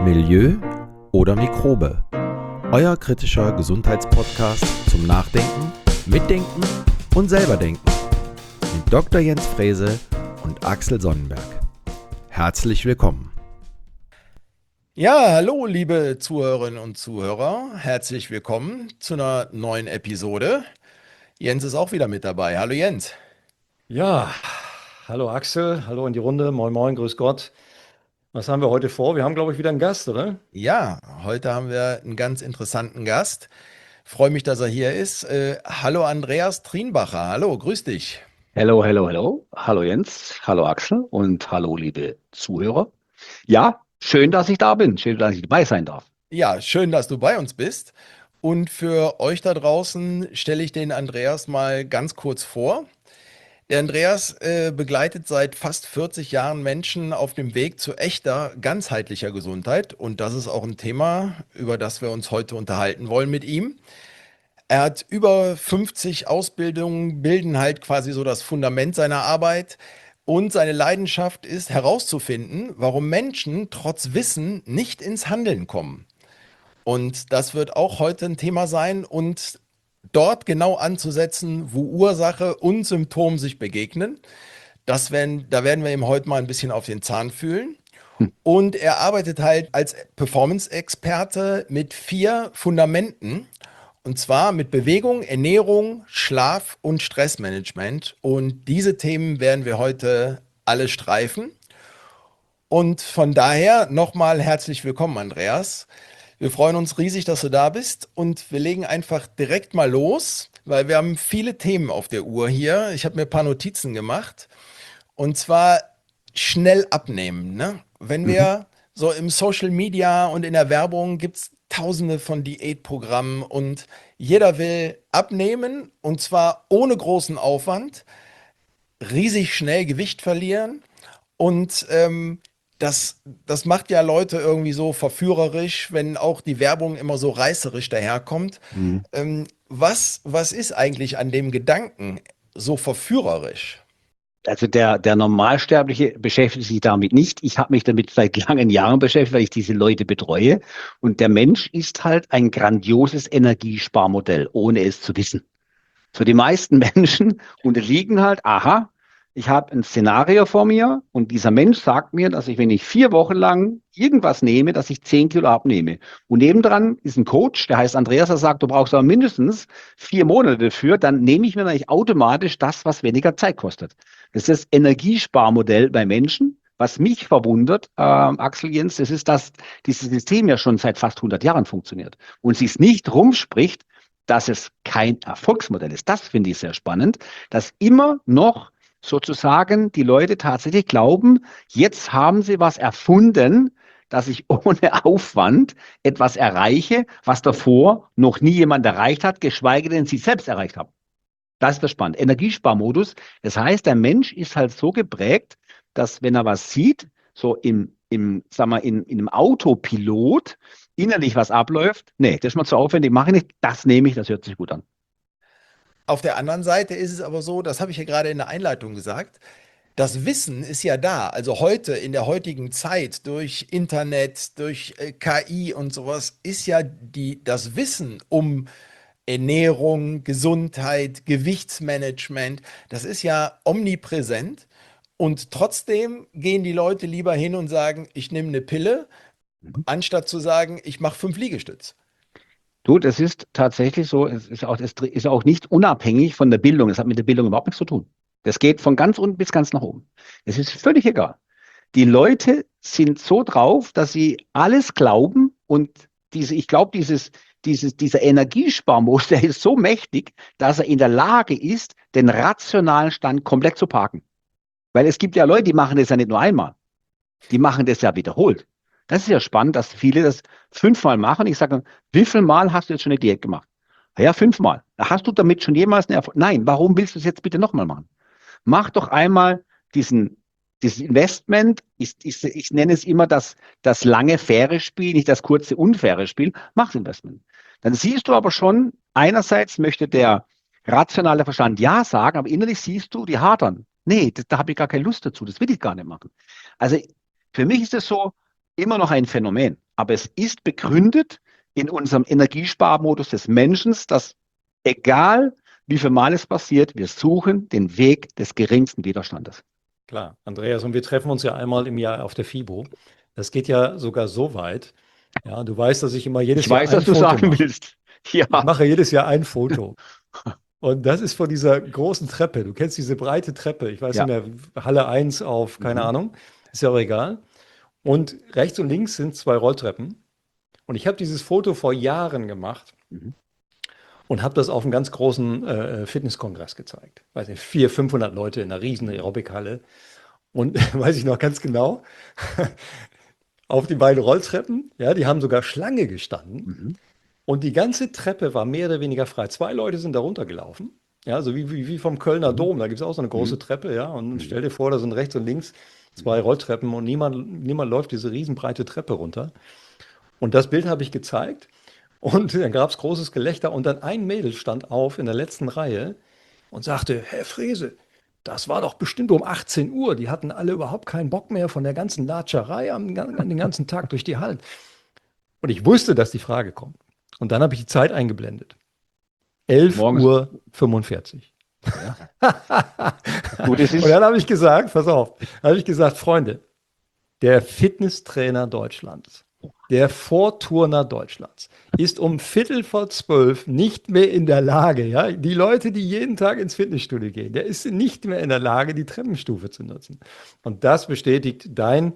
Milieu oder Mikrobe. Euer kritischer Gesundheitspodcast zum Nachdenken, Mitdenken und selberdenken. Mit Dr. Jens Frese und Axel Sonnenberg. Herzlich willkommen. Ja, hallo liebe Zuhörerinnen und Zuhörer. Herzlich willkommen zu einer neuen Episode. Jens ist auch wieder mit dabei. Hallo Jens. Ja, hallo Axel, hallo in die Runde, moin moin, grüß Gott. Was haben wir heute vor? Wir haben, glaube ich, wieder einen Gast, oder? Ja, heute haben wir einen ganz interessanten Gast. Freue mich, dass er hier ist. Hallo Andreas Trienbacher. Hallo, grüß dich. Hello, hello, hello. Hallo Jens, hallo Axel und hallo liebe Zuhörer. Ja, schön, dass ich da bin. Schön, dass ich dabei sein darf. Ja, schön, dass du bei uns bist. Und für euch da draußen stelle ich den Andreas mal ganz kurz vor. Der Andreas begleitet seit fast 40 Jahren Menschen auf dem Weg zu echter, ganzheitlicher Gesundheit. Und das ist auch ein Thema, über das wir uns heute unterhalten wollen mit ihm. Er hat über 50 Ausbildungen, bilden halt quasi so das Fundament seiner Arbeit. Und seine Leidenschaft ist herauszufinden, warum Menschen trotz Wissen nicht ins Handeln kommen. Und das wird auch heute ein Thema sein und dort genau anzusetzen, wo Ursache und Symptom sich begegnen. Da werden wir ihm heute mal ein bisschen auf den Zahn fühlen. Hm. Und er arbeitet halt als Performance-Experte mit 4 Fundamenten. Und zwar mit Bewegung, Ernährung, Schlaf und Stressmanagement. Und diese Themen werden wir heute alle streifen. Und von daher nochmal herzlich willkommen, Andreas. Wir freuen uns riesig, dass du da bist und wir legen einfach direkt mal los, weil wir haben viele Themen auf der Uhr hier. Ich habe mir ein paar Notizen gemacht und zwar schnell abnehmen. Ne? Wenn wir so im Social Media und in der Werbung gibt es tausende von Diätprogrammen und jeder will abnehmen und zwar ohne großen Aufwand, riesig schnell Gewicht verlieren und das macht ja Leute irgendwie so verführerisch, wenn auch die Werbung immer so reißerisch daherkommt. Mhm. Was ist eigentlich an dem Gedanken so verführerisch? Also der Normalsterbliche beschäftigt sich damit nicht. Ich habe mich damit seit langen Jahren beschäftigt, weil ich diese Leute betreue. Und der Mensch ist halt ein grandioses Energiesparmodell, ohne es zu wissen. So die meisten Menschen unterliegen halt, aha, ich habe ein Szenario vor mir und dieser Mensch sagt mir, dass ich, wenn ich 4 Wochen lang irgendwas nehme, dass ich 10 Kilo abnehme. Und nebendran ist ein Coach, der heißt Andreas, der sagt, du brauchst aber mindestens 4 Monate dafür, dann nehme ich mir eigentlich automatisch das, was weniger Zeit kostet. Das ist das Energiesparmodell bei Menschen. Was mich verwundert, Axel Jens, das ist, dass dieses System ja schon seit fast 100 Jahren funktioniert und sie es nicht rumspricht, dass es kein Erfolgsmodell ist. Das finde ich sehr spannend, dass immer noch sozusagen die Leute tatsächlich glauben, jetzt haben sie was erfunden, dass ich ohne Aufwand etwas erreiche, was davor noch nie jemand erreicht hat, geschweige denn sie selbst erreicht haben. Das ist das Spannende. Energiesparmodus. Das heißt, der Mensch ist halt so geprägt, dass wenn er was sieht, so sag mal, in einem Autopilot innerlich was abläuft, nee, das ist mal zu aufwendig, mache ich nicht, das nehme ich, das hört sich gut an. Auf der anderen Seite ist es aber so, das habe ich ja gerade in der Einleitung gesagt, das Wissen ist ja da. Also heute, in der heutigen Zeit, durch Internet, durch KI und sowas, ist ja das Wissen um Ernährung, Gesundheit, Gewichtsmanagement, das ist ja omnipräsent. Und trotzdem gehen die Leute lieber hin und sagen, ich nehme eine Pille, anstatt zu sagen, ich mache 5 Liegestütz. Du, das ist tatsächlich so, es ist auch nicht unabhängig von der Bildung. Es hat mit der Bildung überhaupt nichts zu tun. Das geht von ganz unten bis ganz nach oben. Es ist völlig egal. Die Leute sind so drauf, dass sie alles glauben und ich glaube, dieser Energiesparmodus, der ist so mächtig, dass er in der Lage ist, den rationalen Stand komplett zu parken. Weil es gibt ja Leute, die machen das ja nicht nur einmal. Die machen das ja wiederholt. Das ist ja spannend, dass viele das 5-mal machen. Ich sage, wie viel Mal hast du jetzt schon eine Diät gemacht? Ja, 5-mal. Hast du damit schon jemals eine Erfolg? Nein, warum willst du es jetzt bitte nochmal machen? Mach doch einmal dieses Investment. Ich nenne es immer das lange faire Spiel, nicht das kurze unfaire Spiel. Mach das Investment. Dann siehst du aber schon, einerseits möchte der rationale Verstand ja sagen, aber innerlich siehst du, die hadern. Nee, da habe ich gar keine Lust dazu. Das will ich gar nicht machen. Also für mich ist es so immer noch ein Phänomen. Aber es ist begründet in unserem Energiesparmodus des Menschen, dass egal wie viel Mal es passiert, wir suchen den Weg des geringsten Widerstandes. Klar, Andreas, und wir treffen uns ja einmal im Jahr auf der FIBO. Das geht ja sogar so weit. Ja, du weißt, dass ich immer jedes Ich Jahr weiß, ein was du Foto sagen mache. willst. Ja. Ich mache jedes Jahr ein Foto. Und das ist von dieser großen Treppe. Du kennst diese breite Treppe. Ich weiß Ja. nicht mehr, Halle 1 auf, keine Ahnung. Ist ja auch egal. Und rechts und links sind 2 Rolltreppen. Und ich habe dieses Foto vor Jahren gemacht Mhm. und habe das auf einem ganz großen Fitnesskongress gezeigt. Weiß nicht, 400, 500 Leute in einer riesen Aerobikhalle. Und weiß ich noch ganz genau, auf die beiden Rolltreppen, ja, die haben sogar Schlange gestanden. Mhm. Und die ganze Treppe war mehr oder weniger frei. 2 Leute sind da runtergelaufen. Ja, so wie vom Kölner Dom. Da gibt es auch so eine große Treppe, ja. Und stell dir vor, da sind rechts und links 2 Rolltreppen und niemand läuft diese riesenbreite Treppe runter. Und das Bild habe ich gezeigt. Und dann gab es großes Gelächter. Und dann ein Mädel stand auf in der letzten Reihe und sagte: Herr Frese, das war doch bestimmt um 18 Uhr. Die hatten alle überhaupt keinen Bock mehr von der ganzen Latscherei an den ganzen Tag durch die Hallen. Und ich wusste, dass die Frage kommt. Und dann habe ich die Zeit eingeblendet. 11:45 Uhr. Ja. Gut, es ist Und dann habe ich gesagt, pass auf, habe ich gesagt, Freunde, der Fitnesstrainer Deutschlands, der Vorturner Deutschlands, ist um 11:45 nicht mehr in der Lage, ja, die Leute, die jeden Tag ins Fitnessstudio gehen, der ist nicht mehr in der Lage, die Treppenstufe zu nutzen. Und das bestätigt deine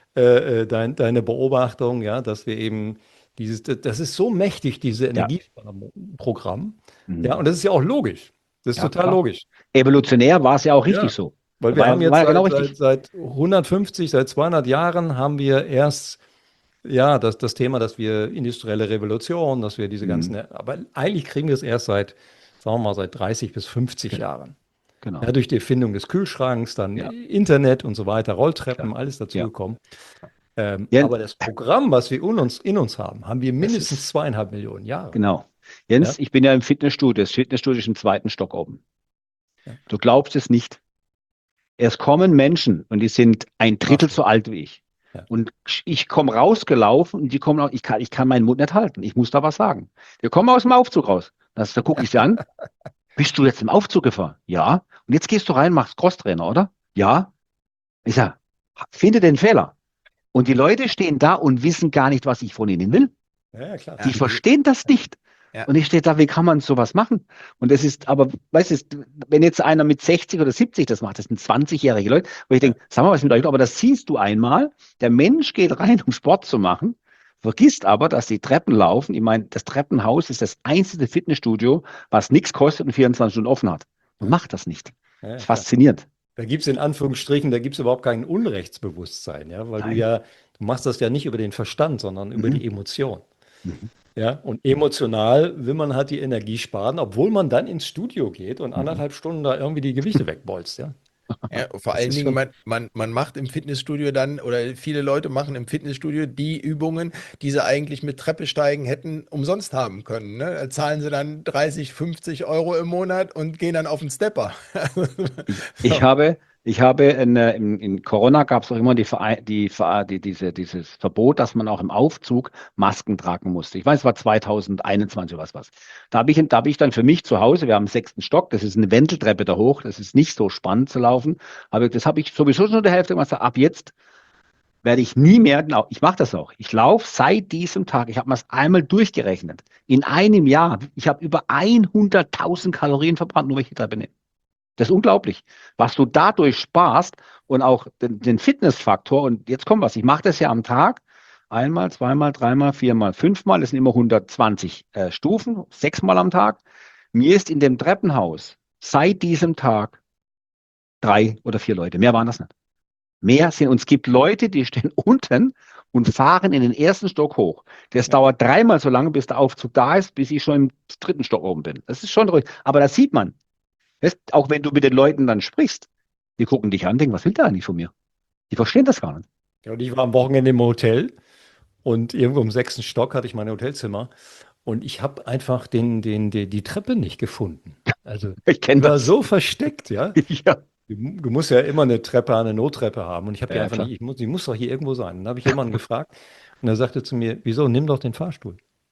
Beobachtung, ja, dass wir eben das ist so mächtig, dieses Energiesparprogramm. Ja, und das ist ja auch logisch. Das ist Ja, total klar. logisch. Evolutionär war es ja auch richtig Ja. so. Weil wir haben jetzt war ja genau seit, richtig. seit 150, seit 200 Jahren haben wir erst ja, das Thema, dass wir industrielle Revolution, dass wir diese ganzen, aber eigentlich kriegen wir es erst seit, sagen wir mal, seit 30 bis 50 Jahren. Genau. Ja, durch die Erfindung des Kühlschranks, dann Ja. Internet und so weiter, Rolltreppen, Klar. alles dazu Ja. gekommen. Ja. Aber das Programm, was wir in uns haben wir mindestens 2,5 Millionen Jahre. Genau. Jens, Ja. ich bin ja im Fitnessstudio. Das Fitnessstudio ist im 2. Stock oben. Ja. Du glaubst es nicht. Es kommen Menschen und die sind ein Drittel so alt wie ich. Ja. Und ich komme rausgelaufen und die kommen auch, ich kann meinen Mund nicht halten. Ich muss da was sagen. Wir kommen aus dem Aufzug raus. Da gucke ich sie an. Bist du jetzt im Aufzug gefahren? Ja. Und jetzt gehst du rein, machst Crosstrainer, oder? Ja. Ich sage, finde den Fehler. Und die Leute stehen da und wissen gar nicht, was ich von ihnen will. Ja, klar. Die verstehen das nicht. Ja. Und ich stehe da, wie kann man sowas machen? Und das ist, aber, weißt du, wenn jetzt einer mit 60 oder 70 das macht, das sind 20-jährige Leute, wo ich denke, sag mal, was mit euch, aber das siehst du einmal, der Mensch geht rein, um Sport zu machen, vergisst aber, dass die Treppen laufen. Ich meine, das Treppenhaus ist das einzige Fitnessstudio, was nichts kostet und 24 Stunden offen hat. Und macht das nicht. Ja, Das ist klar. faszinierend. Da gibt es in Anführungsstrichen, da gibt es überhaupt kein Unrechtsbewusstsein, ja, weil Nein. du machst das ja nicht über den Verstand, sondern über die Emotion. Mhm. Ja, und emotional will man halt die Energie sparen, obwohl man dann ins Studio geht und 1,5 Stunden da irgendwie die Gewichte wegbolzt, ja. Ja, vor Das allen ist Dingen, schon- man macht im Fitnessstudio dann, oder viele Leute machen im Fitnessstudio die Übungen, die sie eigentlich mit Treppesteigen hätten umsonst haben können. Ne? Da zahlen sie dann 30, 50 Euro im Monat und gehen dann auf den Stepper. Ich habe in Corona gab es auch immer dieses Verbot, dass man auch im Aufzug Masken tragen musste. Ich weiß, es war 2021 oder was. Da habe ich dann für mich zu Hause, wir haben 6. Stock, das ist eine Wendeltreppe da hoch, das ist nicht so spannend zu laufen, aber das habe ich sowieso schon der Hälfte gemacht. Ab jetzt werde ich nie mehr, ich mache das auch. Ich laufe seit diesem Tag, ich habe mir das einmal durchgerechnet, in einem Jahr, ich habe über 100.000 Kalorien verbrannt, nur weil ich die Treppe nehme. Das ist unglaublich, was du dadurch sparst und auch den Fitnessfaktor. Und jetzt kommt was, ich mache das ja am Tag, einmal, zweimal, dreimal, viermal, fünfmal, das sind immer 120 Stufen, 6-mal am Tag. Mir ist in dem Treppenhaus seit diesem Tag 3 oder 4 Leute, mehr waren das nicht. Mehr sind, und es gibt Leute, die stehen unten und fahren in den 1. Stock hoch. Das dauert 3-mal so lange, bis der Aufzug da ist, bis ich schon im 3. Stock oben bin. Das ist schon ruhig. Aber das sieht man. Auch wenn du mit den Leuten dann sprichst, die gucken dich an, denken, was will der eigentlich von mir? Die verstehen das gar nicht. Ja, und ich war am Wochenende im Hotel und irgendwo im 6. Stock hatte ich mein Hotelzimmer und ich habe einfach die Treppe nicht gefunden. Also Ich die kenne war das. so versteckt, ja. Ja. Du musst ja immer eine Nottreppe haben. Und ich habe die Ja, einfach klar. nicht, die muss doch hier irgendwo sein. Dann habe ich jemanden gefragt und er sagte zu mir, wieso, nimm doch den Fahrstuhl.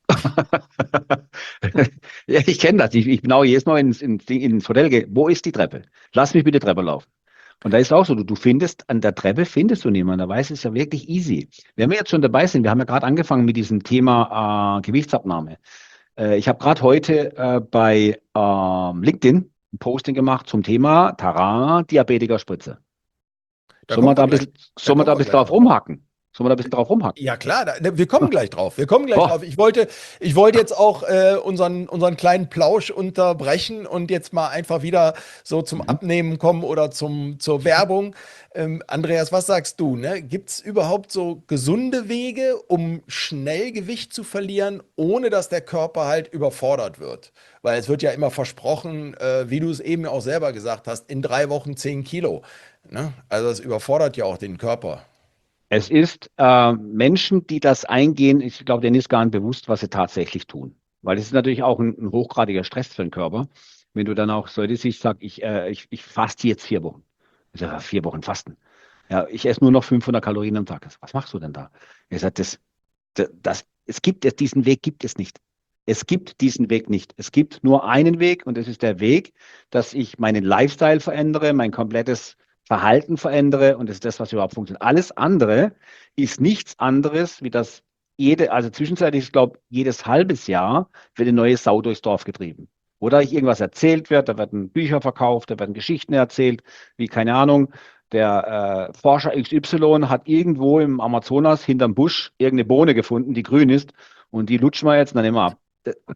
Ja, ich kenne das. Ich bin auch jedes Mal ins Hotel gehe. Wo ist die Treppe? Lass mich bitte Treppe laufen. Und da ist auch so, du findest an der Treppe findest du niemanden. Da weiß es ja wirklich easy. Wenn wir jetzt schon dabei sind, wir haben ja gerade angefangen mit diesem Thema Gewichtsabnahme. Ich habe gerade heute bei LinkedIn ein Posting gemacht zum Thema Tara Diabetikerspritze. Da Sollen wir kommen da wir ein gleich, bisschen, da sollen wir kommen da ein wir bisschen gleich drauf drauf. rumhacken? Sollen wir da ein bisschen drauf rumhacken? Ja klar, wir kommen gleich drauf. Wir kommen gleich Oh, drauf. Ich wollte jetzt auch unseren kleinen Plausch unterbrechen und jetzt mal einfach wieder so zum mhm. Abnehmen kommen oder zur Werbung. Andreas, was sagst du? Ne? Gibt es überhaupt so gesunde Wege, um schnell Gewicht zu verlieren, ohne dass der Körper halt überfordert wird? Weil es wird ja immer versprochen, wie du es eben auch selber gesagt hast, in 3 Wochen 10 Kilo. Ne? Also es überfordert ja auch den Körper. Es ist Menschen, die das eingehen, ich glaube, denen ist gar nicht bewusst, was sie tatsächlich tun. Weil es ist natürlich auch ein hochgradiger Stress für den Körper. Wenn du dann auch so das siehst, sag ich faste jetzt 4 Wochen. Ich sage, 4 Wochen Fasten. Ja, ich esse nur noch 500 Kalorien am Tag. Was machst du denn da? Er sagt, diesen Weg gibt es nicht. Es gibt diesen Weg nicht. Es gibt nur einen Weg und es ist der Weg, dass ich meinen Lifestyle verändere, mein komplettes Verhalten verändere und das ist das, was überhaupt funktioniert. Alles andere ist nichts anderes, wie das also zwischenzeitlich, ich glaube, jedes halbes Jahr wird eine neue Sau durchs Dorf getrieben. Oder irgendwas erzählt wird, da werden Bücher verkauft, da werden Geschichten erzählt, wie keine Ahnung. Der Forscher XY hat irgendwo im Amazonas hinterm Busch irgendeine Bohne gefunden, die grün ist, und die lutschen wir jetzt und dann nehmen wir ab.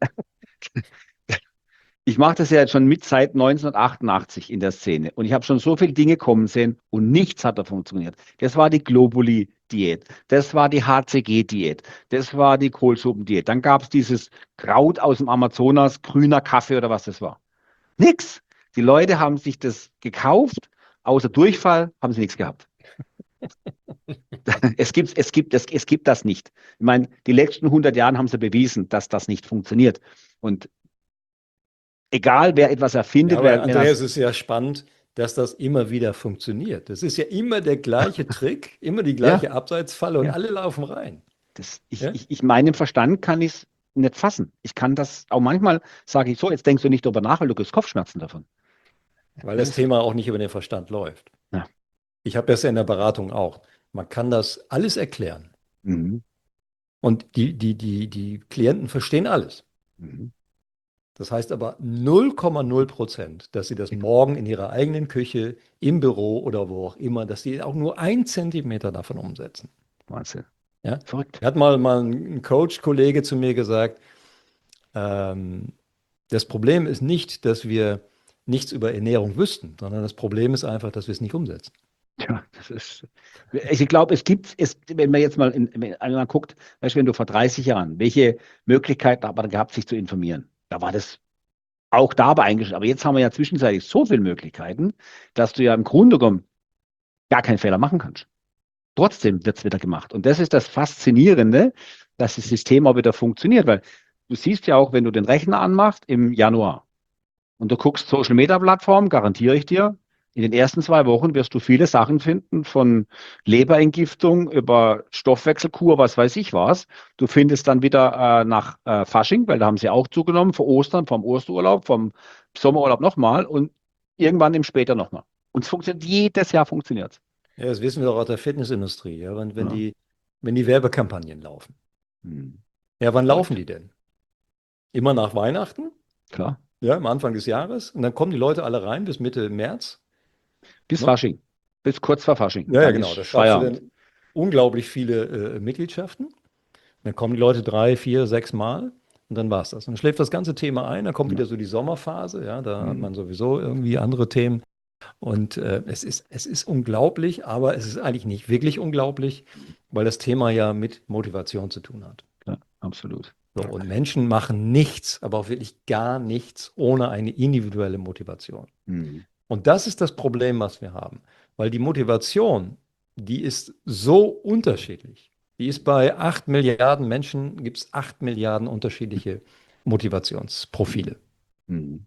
Ich mache das ja jetzt schon mit seit 1988 in der Szene und ich habe schon so viele Dinge kommen sehen und nichts hat da funktioniert. Das war die Globuli-Diät, das war die HCG-Diät, das war die Kohlsuppendiät. Dann gab es dieses Kraut aus dem Amazonas, grüner Kaffee oder was das war. Nix. Die Leute haben sich das gekauft, außer Durchfall haben sie nichts gehabt. Es gibt das nicht. Ich meine, die letzten 100 Jahre haben sie bewiesen, dass das nicht funktioniert. Und egal, wer etwas Ja, erfindet, aber Andreas, es ist ja spannend, dass das immer wieder funktioniert. Das ist ja immer der gleiche Trick, immer die ja, gleiche Abseitsfalle und ja, alle laufen rein. Ja? meinem Verstand kann ich es nicht fassen. Ich kann das auch manchmal, sage ich so, jetzt denkst du nicht drüber nach, weil du kriegst Kopfschmerzen davon. Weil Das das ist, Thema auch nicht über den Verstand läuft. ja. Ich habe das ja in der Beratung auch. Man kann das alles erklären. Mhm. Und die Klienten verstehen alles. Mhm. Das heißt aber 0,0%, dass sie das morgen in ihrer eigenen Küche, im Büro oder wo auch immer, dass sie auch nur 1 Zentimeter davon umsetzen. Wahnsinn. Ja? Verrückt. Hat mal ein Coach-Kollege zu mir gesagt, das Problem ist nicht, dass wir nichts über Ernährung wüssten, sondern das Problem ist einfach, dass wir es nicht umsetzen. Ja, ich glaube, wenn man jetzt mal wenn man guckt, weißt du, wenn du vor 30 Jahren, welche Möglichkeiten hat man gehabt, sich zu informieren? Da war das auch dabei eingeschränkt. Aber jetzt haben wir ja zwischenzeitlich so viele Möglichkeiten, dass du ja im Grunde genommen gar keinen Fehler machen kannst. Trotzdem wird es wieder gemacht. Und das ist das Faszinierende, dass das System auch wieder funktioniert, weil du siehst ja auch, wenn du den Rechner anmachst im Januar und du guckst Social Media Plattformen, garantiere ich dir, in den ersten 2 Wochen wirst du viele Sachen finden, von Leberentgiftung über Stoffwechselkur, was weiß ich was. Du findest dann wieder nach Fasching, weil da haben sie auch zugenommen, vor Ostern, vom Osterurlaub, vom Sommerurlaub nochmal und irgendwann im später nochmal. Und es funktioniert, jedes Jahr funktioniert. Ja, das wissen wir doch aus der Fitnessindustrie, ja, wenn Ja. die Werbekampagnen laufen. Hm. Ja, wann laufen Verrückt. die denn? Immer nach Weihnachten? Klar. Ja, am Anfang des Jahres. Und dann kommen die Leute alle rein bis Mitte März. Bis Ne? Fasching. Bis kurz vor Fasching. Ja, Dann genau. ist Da schaffst du Feierabend. dann unglaublich viele Mitgliedschaften. Dann kommen die Leute 3, 4, 6 Mal und dann war es das. Und dann schläft das ganze Thema ein. Dann kommt Ja. wieder so die Sommerphase. Ja, da hat Hm. man sowieso irgendwie andere Themen. Und es ist unglaublich, aber es ist eigentlich nicht wirklich unglaublich, weil das Thema ja mit Motivation zu tun hat. Ja, absolut. So, und Menschen machen nichts, aber auch wirklich gar nichts ohne eine individuelle Motivation. Hm. Und das ist das Problem, was wir haben. Weil die Motivation, die ist so unterschiedlich. Die ist bei 8 Milliarden Menschen, gibt es 8 Milliarden unterschiedliche Motivationsprofile. Hm. So.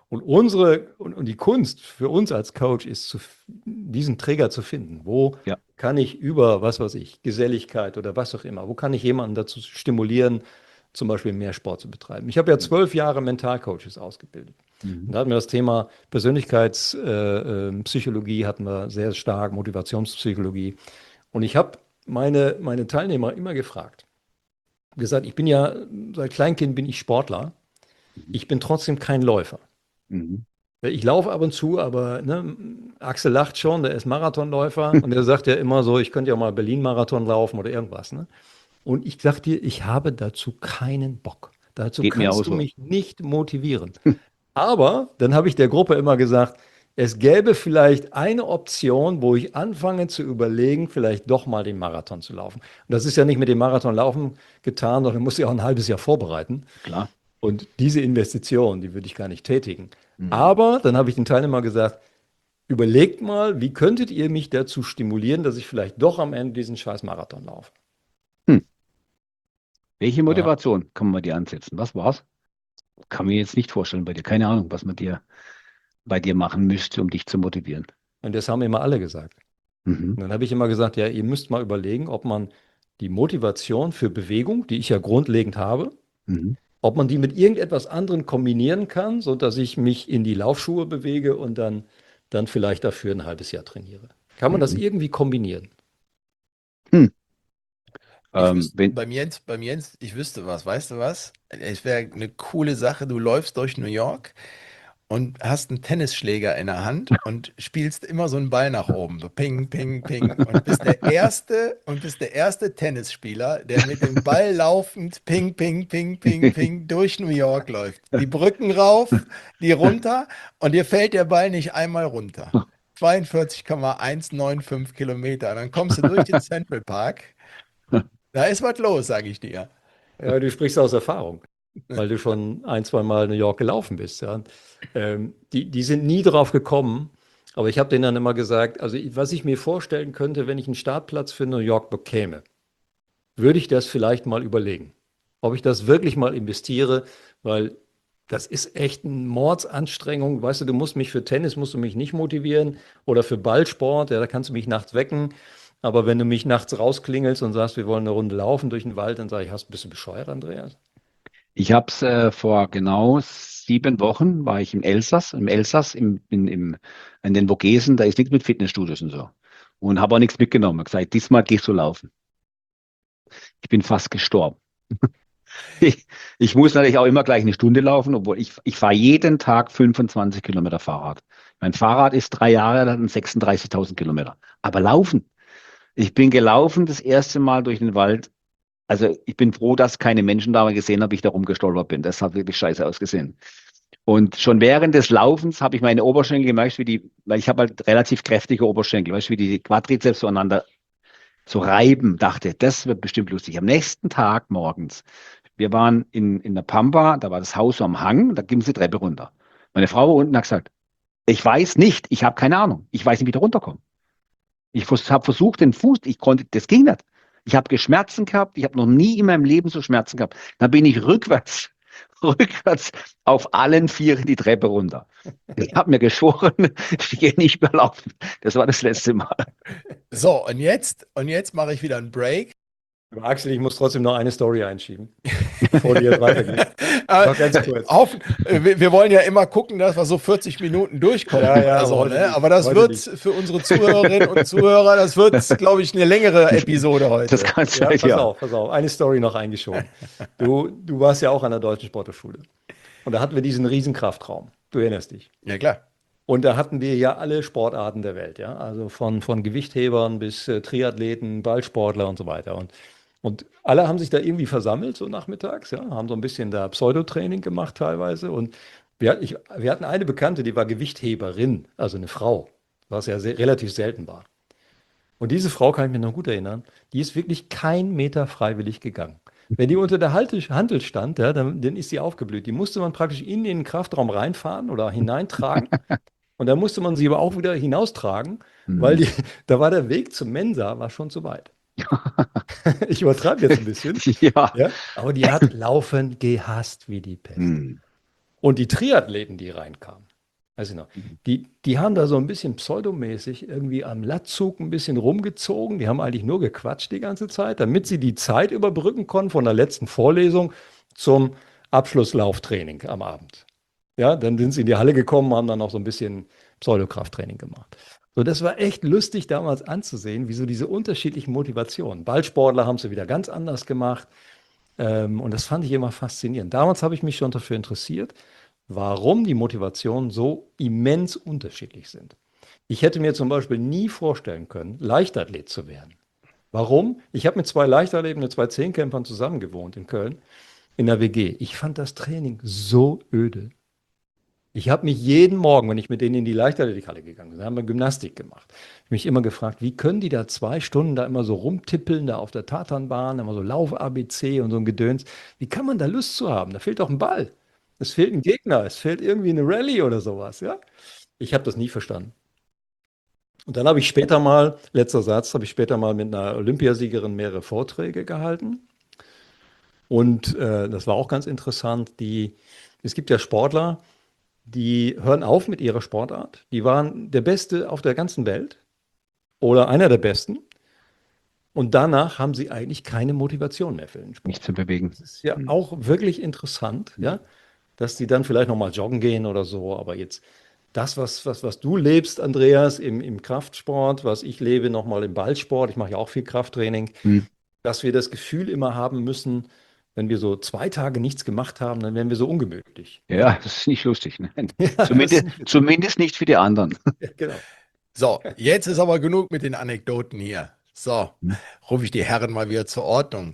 Und die Kunst für uns als Coach ist, diesen Trigger zu finden. Wo Ja. kann ich über, was weiß ich, Geselligkeit oder was auch immer, wo kann ich jemanden dazu stimulieren, zum Beispiel mehr Sport zu betreiben? Ich habe ja 12 Jahre Mentalcoaches ausgebildet. Und da hatten wir das Thema Persönlichkeitspsychologie, hatten wir sehr stark, Motivationspsychologie. Und ich habe meine Teilnehmer immer gefragt, gesagt, seit Kleinkind bin ich Sportler, ich bin trotzdem kein Läufer. Mhm. Ich laufe ab und zu, aber ne, Axel lacht schon, der ist Marathonläufer und der sagt ja immer so, ich könnte ja mal Berlin-Marathon laufen oder irgendwas. Ne? Und ich sag dir, ich habe dazu keinen Bock. Dazu Geht mir auch kannst du so. mich nicht motivieren. Aber dann habe ich der Gruppe immer gesagt, es gäbe vielleicht eine Option, wo ich anfange zu überlegen, vielleicht doch mal den Marathon zu laufen. Und das ist ja nicht mit dem Marathonlaufen getan, sondern muss ja auch ein halbes Jahr vorbereiten. Klar. Und diese Investition, die würde ich gar nicht tätigen. Aber dann habe ich den Teilnehmern gesagt, überlegt mal, wie könntet ihr mich dazu stimulieren, dass ich vielleicht doch am Ende diesen scheiß Marathon laufe? Welche Motivation kann man dir ansetzen? Was war's? Kann mir jetzt nicht vorstellen bei dir. Keine Ahnung, was man bei dir machen müsste, um dich zu motivieren. Und das haben immer alle gesagt. Mhm. Und dann habe ich immer gesagt, ja, ihr müsst mal überlegen, ob man die Motivation für Bewegung, die ich ja grundlegend habe, Mhm. ob man die mit irgendetwas anderem kombinieren kann, sodass ich mich in die Laufschuhe bewege und dann vielleicht dafür ein halbes Jahr trainiere. Kann man das irgendwie kombinieren? Beim Jens, ich wüsste was, weißt du was? Es wäre eine coole Sache, du läufst durch New York und hast einen Tennisschläger in der Hand und spielst immer so einen Ball nach oben, so ping, ping, ping und bist der erste Tennisspieler, der mit dem Ball laufend ping, ping, ping, ping, ping durch New York läuft. Die Brücken rauf, die runter und dir fällt der Ball nicht einmal runter. 42,195 Kilometer. Dann kommst du durch den Central Park. Da ist was los, sage ich dir. Ja, du sprichst aus Erfahrung, weil du schon ein, zwei Mal New York gelaufen bist. Ja. Die sind nie drauf gekommen, aber ich habe denen dann immer gesagt, also was ich mir vorstellen könnte, wenn ich einen Startplatz für New York bekäme, würde ich das vielleicht mal überlegen, ob ich das wirklich mal investiere, weil das ist echt eine Mordsanstrengung. Weißt du, musst mich nicht motivieren oder für Ballsport, ja, da kannst du mich nachts wecken. Aber wenn du mich nachts rausklingelst und sagst, wir wollen eine Runde laufen durch den Wald, dann sage ich, bist du bescheuert, Andreas? Ich habe es vor genau 7 Wochen, war ich im Elsass, in den Vogesen, da ist nichts mit Fitnessstudios und so. Und habe auch nichts mitgenommen. Ich habe gesagt, diesmal gehst du laufen. Ich bin fast gestorben. Ich muss natürlich auch immer gleich eine Stunde laufen, obwohl ich fahre jeden Tag 25 Kilometer Fahrrad. Mein Fahrrad ist 3 Jahre alt und 36.000 Kilometer. Aber laufen. Ich bin gelaufen das erste Mal durch den Wald. Also ich bin froh, dass keine Menschen da gesehen haben, wie ich da rumgestolpert bin. Das hat wirklich scheiße ausgesehen. Und schon während des Laufens habe ich meine Oberschenkel gemerkt, weil ich habe halt relativ kräftige Oberschenkel, weißt du, wie die Quadrizeps zueinander so reiben, dachte, das wird bestimmt lustig. Am nächsten Tag morgens, wir waren in der Pampa, da war das Haus so am Hang, da ging es die Treppe runter. Meine Frau war unten hat gesagt, ich weiß nicht, ich habe keine Ahnung, ich weiß nicht, wie ich da runterkomme. Ich habe versucht, das ging nicht. Ich habe Schmerzen gehabt, ich habe noch nie in meinem Leben so Schmerzen gehabt. Dann bin ich rückwärts auf allen 4 die Treppe runter. Ich habe mir geschworen, ich gehe nicht mehr laufen. Das war das letzte Mal. So, und jetzt mache ich wieder einen Break. Aber Axel, ich muss trotzdem noch eine Story einschieben, bevor die jetzt weitergeht. Noch ganz kurz. Wir wollen ja immer gucken, dass wir so 40 Minuten durchkommen. Ja, also, heute ne? nicht. Aber das Heute wird nicht. für unsere Zuhörerinnen und Zuhörer, das wird, glaube ich, eine längere Episode heute. Das kann sein, Ja, pass auf. Eine Story noch eingeschoben. Du warst ja auch an der Deutschen Sporthochschule. Und da hatten wir diesen Riesenkraftraum. Du erinnerst dich. Ja, klar. Und da hatten wir ja alle Sportarten der Welt, ja. Also von Gewichthebern bis Triathleten, Ballsportler und so weiter. Und alle haben sich da irgendwie versammelt, so nachmittags, ja, haben so ein bisschen da Pseudotraining gemacht teilweise. Und wir hatten eine Bekannte, die war Gewichtheberin, also eine Frau, was ja relativ selten war. Und diese Frau, kann ich mir noch gut erinnern, die ist wirklich kein Meter freiwillig gegangen. Wenn die unter der Hantel stand, ja, dann ist sie aufgeblüht. Die musste man praktisch in den Kraftraum reinfahren oder hineintragen. Und dann musste man sie aber auch wieder hinaustragen, weil da war der Weg zum Mensa war schon zu weit. Ich übertreibe jetzt ein bisschen. Ja. Ja, aber die hat Laufen gehasst wie die Pest. Und die Triathleten, die reinkamen, weiß ich noch. Die haben da so ein bisschen pseudomäßig irgendwie am Latzug ein bisschen rumgezogen. Die haben eigentlich nur gequatscht die ganze Zeit, damit sie die Zeit überbrücken konnten von der letzten Vorlesung zum Abschlusslauftraining am Abend. Ja, dann sind sie in die Halle gekommen, haben dann noch so ein bisschen Pseudokrafttraining gemacht. So, das war echt lustig damals anzusehen, wie so diese unterschiedlichen Motivationen. Ballsportler haben sie wieder ganz anders gemacht. Und das fand ich immer faszinierend. Damals habe ich mich schon dafür interessiert, warum die Motivationen so immens unterschiedlich sind. Ich hätte mir zum Beispiel nie vorstellen können, Leichtathlet zu werden. Warum? Ich habe mit 2 Leichtathleten, mit 2 Zehnkämpfern zusammen gewohnt in Köln, in der WG. Ich fand das Training so öde. Ich habe mich jeden Morgen, wenn ich mit denen in die Leichtathletikhalle gegangen bin, haben wir Gymnastik gemacht, mich immer gefragt, wie können die da 2 Stunden da immer so rumtippeln, da auf der Tatanbahn, immer so Lauf-ABC und so ein Gedöns. Wie kann man da Lust zu haben? Da fehlt doch ein Ball. Es fehlt ein Gegner, es fehlt irgendwie eine Rallye oder sowas, ja? Ich habe das nie verstanden. Und dann habe ich später mal, letzter Satz, habe ich später mal mit einer Olympiasiegerin mehrere Vorträge gehalten. Und das war auch ganz interessant. Es gibt ja Sportler, die hören auf mit ihrer Sportart. Die waren der Beste auf der ganzen Welt oder einer der Besten. Und danach haben sie eigentlich keine Motivation mehr für den Sport. Nicht zu bewegen. Das ist ja auch wirklich interessant, ja, dass die dann vielleicht nochmal joggen gehen oder so. Aber jetzt das, was du lebst, Andreas, im Kraftsport, was ich lebe nochmal im Ballsport, ich mache ja auch viel Krafttraining, dass wir das Gefühl immer haben müssen, wenn wir so 2 Tage nichts gemacht haben, dann werden wir so ungemütlich. Ja, das ist nicht lustig. Nein. Ja, Zumindest nicht für die anderen. genau. So, jetzt ist aber genug mit den Anekdoten hier. So, rufe ich die Herren mal wieder zur Ordnung.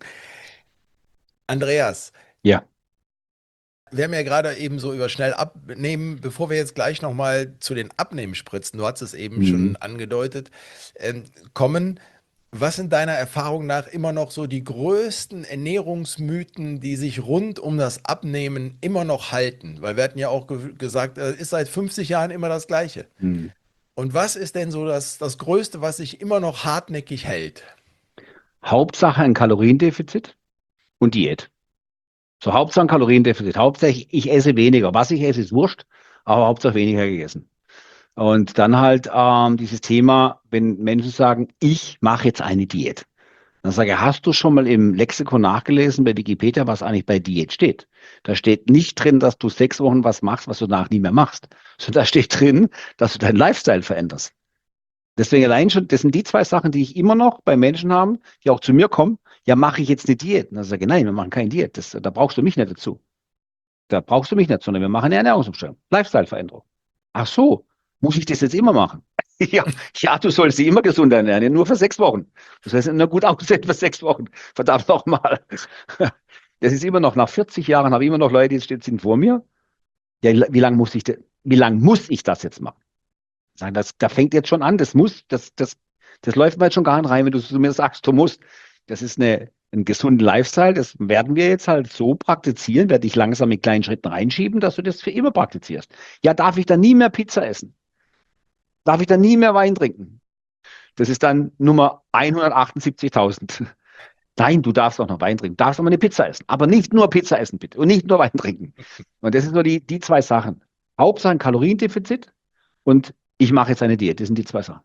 Andreas, Ja. wir haben ja gerade eben so über schnell abnehmen, bevor wir jetzt gleich nochmal zu den Abnehmenspritzen, du hast es eben schon angedeutet, kommen. Was sind deiner Erfahrung nach immer noch so die größten Ernährungsmythen, die sich rund um das Abnehmen immer noch halten? Weil wir hatten ja auch gesagt, ist seit 50 Jahren immer das Gleiche. Und was ist denn so das Größte, was sich immer noch hartnäckig hält? Hauptsache ein Kaloriendefizit und Diät. So, Hauptsache ein Kaloriendefizit. Hauptsache ich esse weniger. Was ich esse, ist wurscht, aber Hauptsache weniger gegessen. Und dann halt dieses Thema, wenn Menschen sagen, ich mache jetzt eine Diät. Dann sage ich, hast du schon mal im Lexikon nachgelesen bei Wikipedia, was eigentlich bei Diät steht? Da steht nicht drin, dass du 6 Wochen was machst, was du danach nie mehr machst. Sondern da steht drin, dass du deinen Lifestyle veränderst. Deswegen allein schon, das sind die 2 Sachen, die ich immer noch bei Menschen habe, die auch zu mir kommen. Ja, mache ich jetzt eine Diät? Und dann sage ich, nein, wir machen keine Diät. Da brauchst du mich nicht dazu. Da brauchst du mich nicht, sondern wir machen eine Ernährungsumstellung. Lifestyle-Veränderung. Ach so, muss ich das jetzt immer machen? Ja, du sollst sie immer gesund ernähren, nur für 6 Wochen. Das heißt, nur gut aussehen für 6 Wochen. Verdammt nochmal. Das ist immer noch, nach 40 Jahren habe ich immer noch Leute, die sind vor mir. Ja, wie lange muss ich das jetzt machen? Sagen, da fängt jetzt schon an, das läuft mir jetzt schon gar nicht rein, wenn du zu mir sagst, du musst. Das ist einen gesunden Lifestyle, das werden wir jetzt halt so praktizieren, werde ich langsam mit kleinen Schritten reinschieben, dass du das für immer praktizierst. Ja, darf ich dann nie mehr Pizza essen? Darf ich dann nie mehr Wein trinken? Das ist dann Nummer 178.000. Nein, du darfst auch noch Wein trinken, darfst aber eine Pizza essen, aber nicht nur Pizza essen, bitte, und nicht nur Wein trinken. Und das sind nur die 2 Sachen. Hauptsache ein Kaloriendefizit und ich mache jetzt eine Diät. Das sind die 2 Sachen.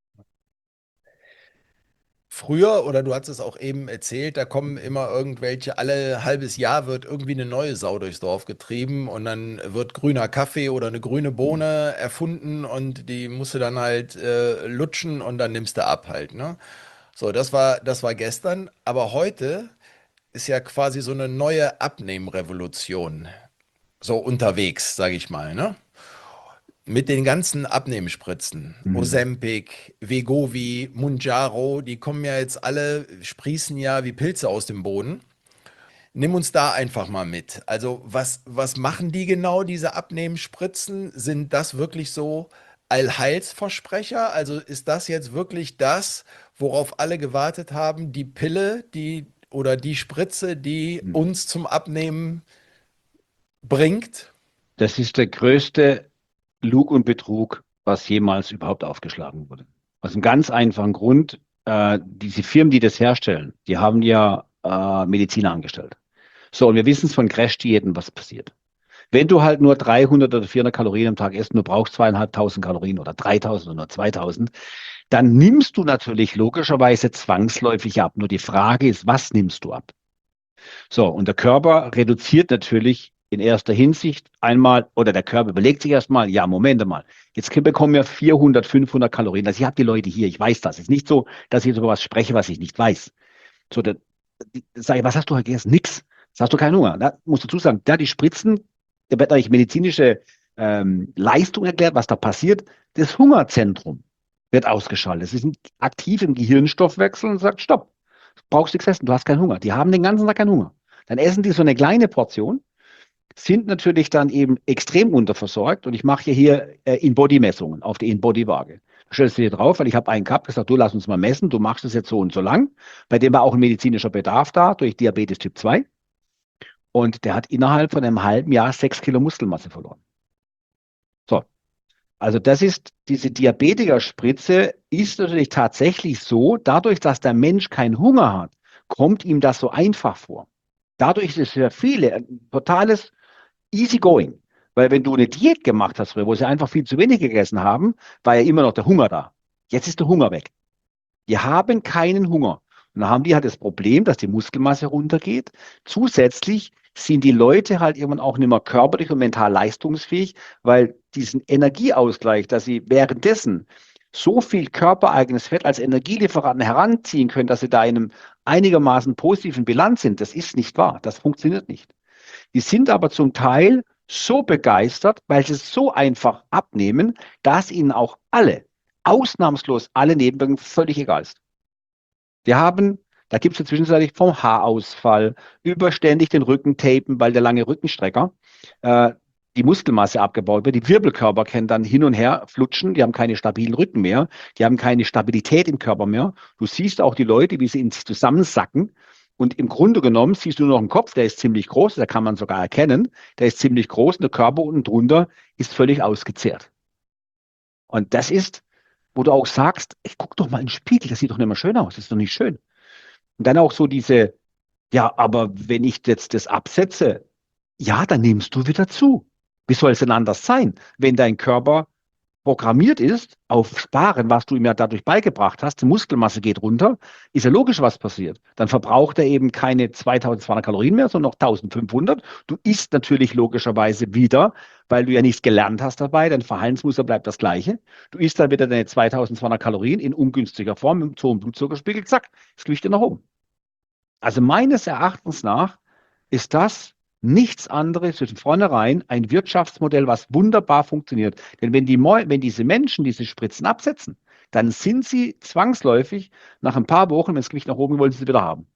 Früher, oder du hast es auch eben erzählt, da kommen immer irgendwelche, alle halbes Jahr wird irgendwie eine neue Sau durchs Dorf getrieben und dann wird grüner Kaffee oder eine grüne Bohne erfunden und die musst du dann halt lutschen und dann nimmst du ab halt, ne? So, das war gestern, aber heute ist ja quasi so eine neue Abnehmrevolution so unterwegs, sage ich mal, ne? Mit den ganzen Abnehmspritzen, Ozempic, Wegovy, Mounjaro, die kommen ja jetzt alle, sprießen ja wie Pilze aus dem Boden. Nimm uns da einfach mal mit. Also was machen die genau, diese Abnehmspritzen? Sind das wirklich so Allheilsversprecher? Also ist das jetzt wirklich das, worauf alle gewartet haben, die Pille, oder die Spritze, die uns zum Abnehmen bringt? Das ist der größte Lug und Betrug, was jemals überhaupt aufgeschlagen wurde. Aus einem ganz einfachen Grund, diese Firmen, die das herstellen, die haben ja Mediziner angestellt. So, und wir wissen es von Crash-Diäten, was passiert. Wenn du halt nur 300 oder 400 Kalorien am Tag isst, und du brauchst 2.500 Kalorien oder 3.000 oder nur 2.000, dann nimmst du natürlich logischerweise zwangsläufig ab. Nur die Frage ist, was nimmst du ab? So, und der Körper reduziert natürlich in erster Hinsicht einmal, oder der Körper überlegt sich erstmal, ja, Moment mal, jetzt bekommen wir 400, 500 Kalorien. Also ich habe die Leute hier, ich weiß das. Es ist nicht so, dass ich jetzt über was spreche, was ich nicht weiß. So, dann sage ich, was hast du heute gegessen? Nix. Das hast du keinen Hunger. Da musst du dazu sagen, da die Spritzen, da wird eigentlich medizinische Leistung erklärt, was da passiert. Das Hungerzentrum wird ausgeschaltet. Es ist aktiv im Gehirnstoffwechsel und sagt, stopp, du brauchst nichts essen, du hast keinen Hunger. Die haben den ganzen Tag keinen Hunger. Dann essen die so eine kleine Portion, sind natürlich dann eben extrem unterversorgt und ich mache hier In-Body-Messungen auf die In-Body-Waage. Da stellst du dir drauf, weil ich habe einen gehabt, gesagt, du lass uns mal messen, du machst es jetzt so und so lang. Bei dem war auch ein medizinischer Bedarf da durch Diabetes Typ 2 und der hat innerhalb von einem halben Jahr 6 Kilo Muskelmasse verloren. So, also das ist, diese Diabetikerspritze ist natürlich tatsächlich so, dadurch, dass der Mensch keinen Hunger hat, kommt ihm das so einfach vor. Dadurch ist es für viele ein totales easy going. Weil wenn du eine Diät gemacht hast, wo sie einfach viel zu wenig gegessen haben, war ja immer noch der Hunger da. Jetzt ist der Hunger weg. Die haben keinen Hunger. Und dann haben die halt das Problem, dass die Muskelmasse runtergeht. Zusätzlich sind die Leute halt irgendwann auch nicht mehr körperlich und mental leistungsfähig, weil diesen Energieausgleich, dass sie währenddessen so viel körpereigenes Fett als Energielieferanten heranziehen können, dass sie da in einem einigermaßen positiven Bilanz sind, das ist nicht wahr. Das funktioniert nicht. Die sind aber zum Teil so begeistert, weil sie es so einfach abnehmen, dass ihnen auch alle, ausnahmslos alle Nebenwirkungen völlig egal ist. Wir haben, da gibt es ja zwischenzeitlich vom Haarausfall über ständig den Rücken tapen, weil der lange Rückenstrecker die Muskelmasse abgebaut wird. Die Wirbelkörper können dann hin und her flutschen, die haben keine stabilen Rücken mehr, die haben keine Stabilität im Körper mehr. Du siehst auch die Leute, wie sie in sich zusammensacken. Und im Grunde genommen siehst du nur noch einen Kopf, der ist ziemlich groß, da kann man sogar erkennen, der ist ziemlich groß und der Körper unten drunter ist völlig ausgezehrt. Und das ist, wo du auch sagst, ey, guck doch mal in den Spiegel, das sieht doch nicht mehr schön aus, das ist doch nicht schön. Und dann auch so diese, ja, aber wenn ich jetzt das absetze, ja, dann nimmst du wieder zu. Wie soll es denn anders sein, wenn dein Körper programmiert ist auf Sparen, was du ihm ja dadurch beigebracht hast, die Muskelmasse geht runter, ist ja logisch, was passiert. Dann verbraucht er eben keine 2.200 Kalorien mehr, sondern noch 1.500. Du isst natürlich logischerweise wieder, weil du ja nichts gelernt hast dabei, dein Verhaltensmuster bleibt das gleiche. Du isst dann wieder deine 2.200 Kalorien in ungünstiger Form, mit so einem Blutzuckerspiegel, zack, das Gewicht nach oben. Also meines Erachtens nach ist das nichts anderes zwischen vornherein ein Wirtschaftsmodell, was wunderbar funktioniert. Denn wenn diese Menschen diese Spritzen absetzen, dann sind sie zwangsläufig nach ein paar Wochen, wenn das Gewicht nach oben wollen, sie wieder haben.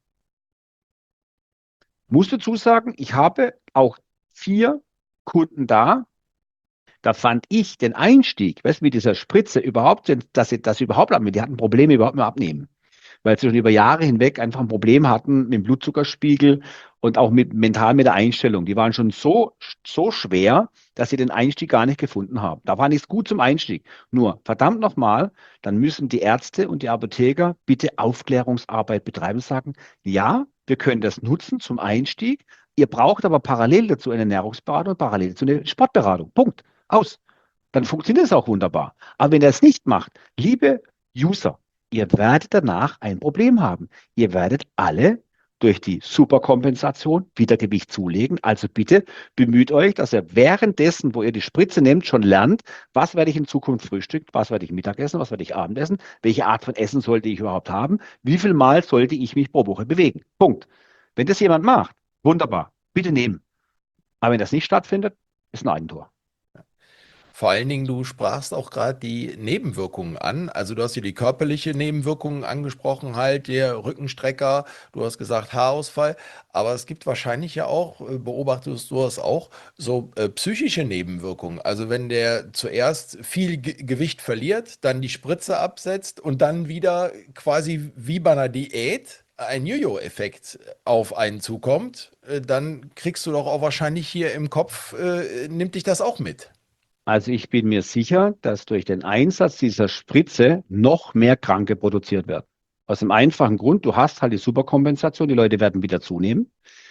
Muss dazu sagen, ich habe auch 4 Kunden da. Da fand ich den Einstieg, weißt du, mit dieser Spritze überhaupt, dass sie das überhaupt abnehmen. Die hatten Probleme überhaupt mehr abnehmen, weil sie schon über Jahre hinweg einfach ein Problem hatten mit dem Blutzuckerspiegel und auch mental mit der Einstellung. Die waren schon so schwer, dass sie den Einstieg gar nicht gefunden haben. Da war nichts gut zum Einstieg. Nur, verdammt nochmal, dann müssen die Ärzte und die Apotheker bitte Aufklärungsarbeit betreiben und sagen, ja, wir können das nutzen zum Einstieg. Ihr braucht aber parallel dazu eine Ernährungsberatung und parallel dazu eine Sportberatung. Punkt. Aus. Dann funktioniert es auch wunderbar. Aber wenn er es nicht macht, liebe User, ihr werdet danach ein Problem haben. Ihr werdet alle durch die Superkompensation wieder Gewicht zulegen. Also bitte bemüht euch, dass ihr währenddessen, wo ihr die Spritze nehmt, schon lernt, was werde ich in Zukunft frühstücken, was werde ich Mittagessen, was werde ich Abendessen, welche Art von Essen sollte ich überhaupt haben, wie viel Mal sollte ich mich pro Woche bewegen. Punkt. Wenn das jemand macht, wunderbar, bitte nehmen. Aber wenn das nicht stattfindet, ist ein Eigentor. Vor allen Dingen, du sprachst auch gerade die Nebenwirkungen an. Also du hast hier die körperliche Nebenwirkungen angesprochen, halt der Rückenstrecker, du hast gesagt Haarausfall, aber es gibt wahrscheinlich ja auch, beobachtest du das auch, so psychische Nebenwirkungen. Also wenn der zuerst viel Gewicht verliert, dann die Spritze absetzt und dann wieder quasi wie bei einer Diät ein Jojo-Effekt auf einen zukommt, dann kriegst du doch auch wahrscheinlich hier im Kopf, nimmt dich das auch mit. Also ich bin mir sicher, dass durch den Einsatz dieser Spritze noch mehr Kranke produziert werden. Aus dem einfachen Grund, du hast halt die Superkompensation, die Leute werden wieder zunehmen.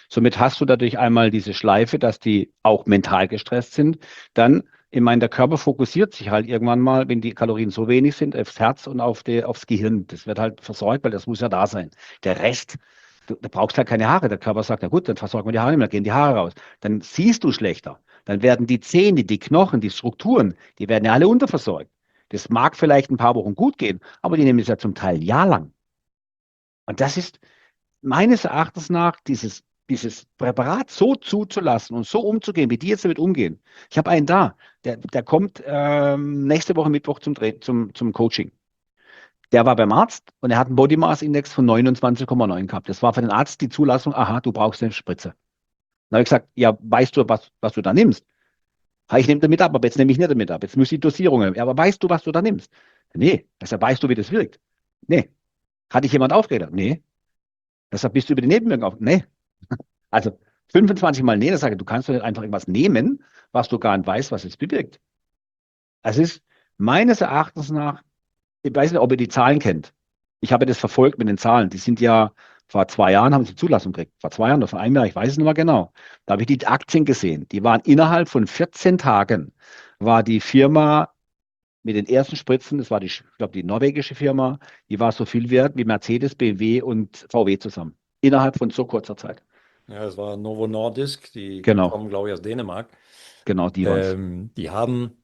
Somit hast du dadurch einmal diese Schleife, dass die auch mental gestresst sind. Dann, ich meine, der Körper fokussiert sich halt irgendwann mal, wenn die Kalorien so wenig sind, aufs Herz und aufs Gehirn. Das wird halt versorgt, weil das muss ja da sein. Der Rest, da brauchst du halt keine Haare. Der Körper sagt, na gut, dann versorgen wir die Haare nicht mehr, gehen die Haare raus. Dann siehst du schlechter. Dann werden die Zähne, die Knochen, die Strukturen, die werden ja alle unterversorgt. Das mag vielleicht ein paar Wochen gut gehen, aber die nehmen es ja zum Teil ein Jahr lang. Und das ist meines Erachtens nach dieses Präparat so zuzulassen und so umzugehen, wie die jetzt damit umgehen. Ich habe einen da, der kommt nächste Woche Mittwoch zum Coaching. Der war beim Arzt und er hat einen Body Mass Index von 29,9 gehabt. Das war für den Arzt die Zulassung, aha, du brauchst eine Spritze. Dann habe ich gesagt, ja, weißt du, was du da nimmst? Ha, ich nehme damit ab, aber jetzt nehme ich nicht damit ab. Jetzt muss ich die Dosierung haben. Ja, aber weißt du, was du da nimmst? Nee. Deshalb weißt du, wie das wirkt? Nee. Hat dich jemand aufgeklärt? Nee. Deshalb bist du über die Nebenwirkungen auf? Nee. Also 25 Mal nee, das sage ich, du kannst doch nicht einfach irgendwas nehmen, was du gar nicht weißt, was es bewirkt. Es ist meines Erachtens nach, ich weiß nicht, ob ihr die Zahlen kennt. Ich habe das verfolgt mit den Zahlen. Die sind ja, vor 2 Jahren haben sie Zulassung gekriegt. Vor 2 Jahren oder vor einem Jahr, ich weiß es nicht mehr genau. Da habe ich die Aktien gesehen. Die waren innerhalb von 14 Tagen, war die Firma mit den ersten Spritzen, das war ich glaube, die norwegische Firma, die war so viel wert wie Mercedes, BMW und VW zusammen. Innerhalb von so kurzer Zeit. Ja, das war Novo Nordisk, die Genau. kommen, glaube ich, aus Dänemark. Genau, die war es. Die haben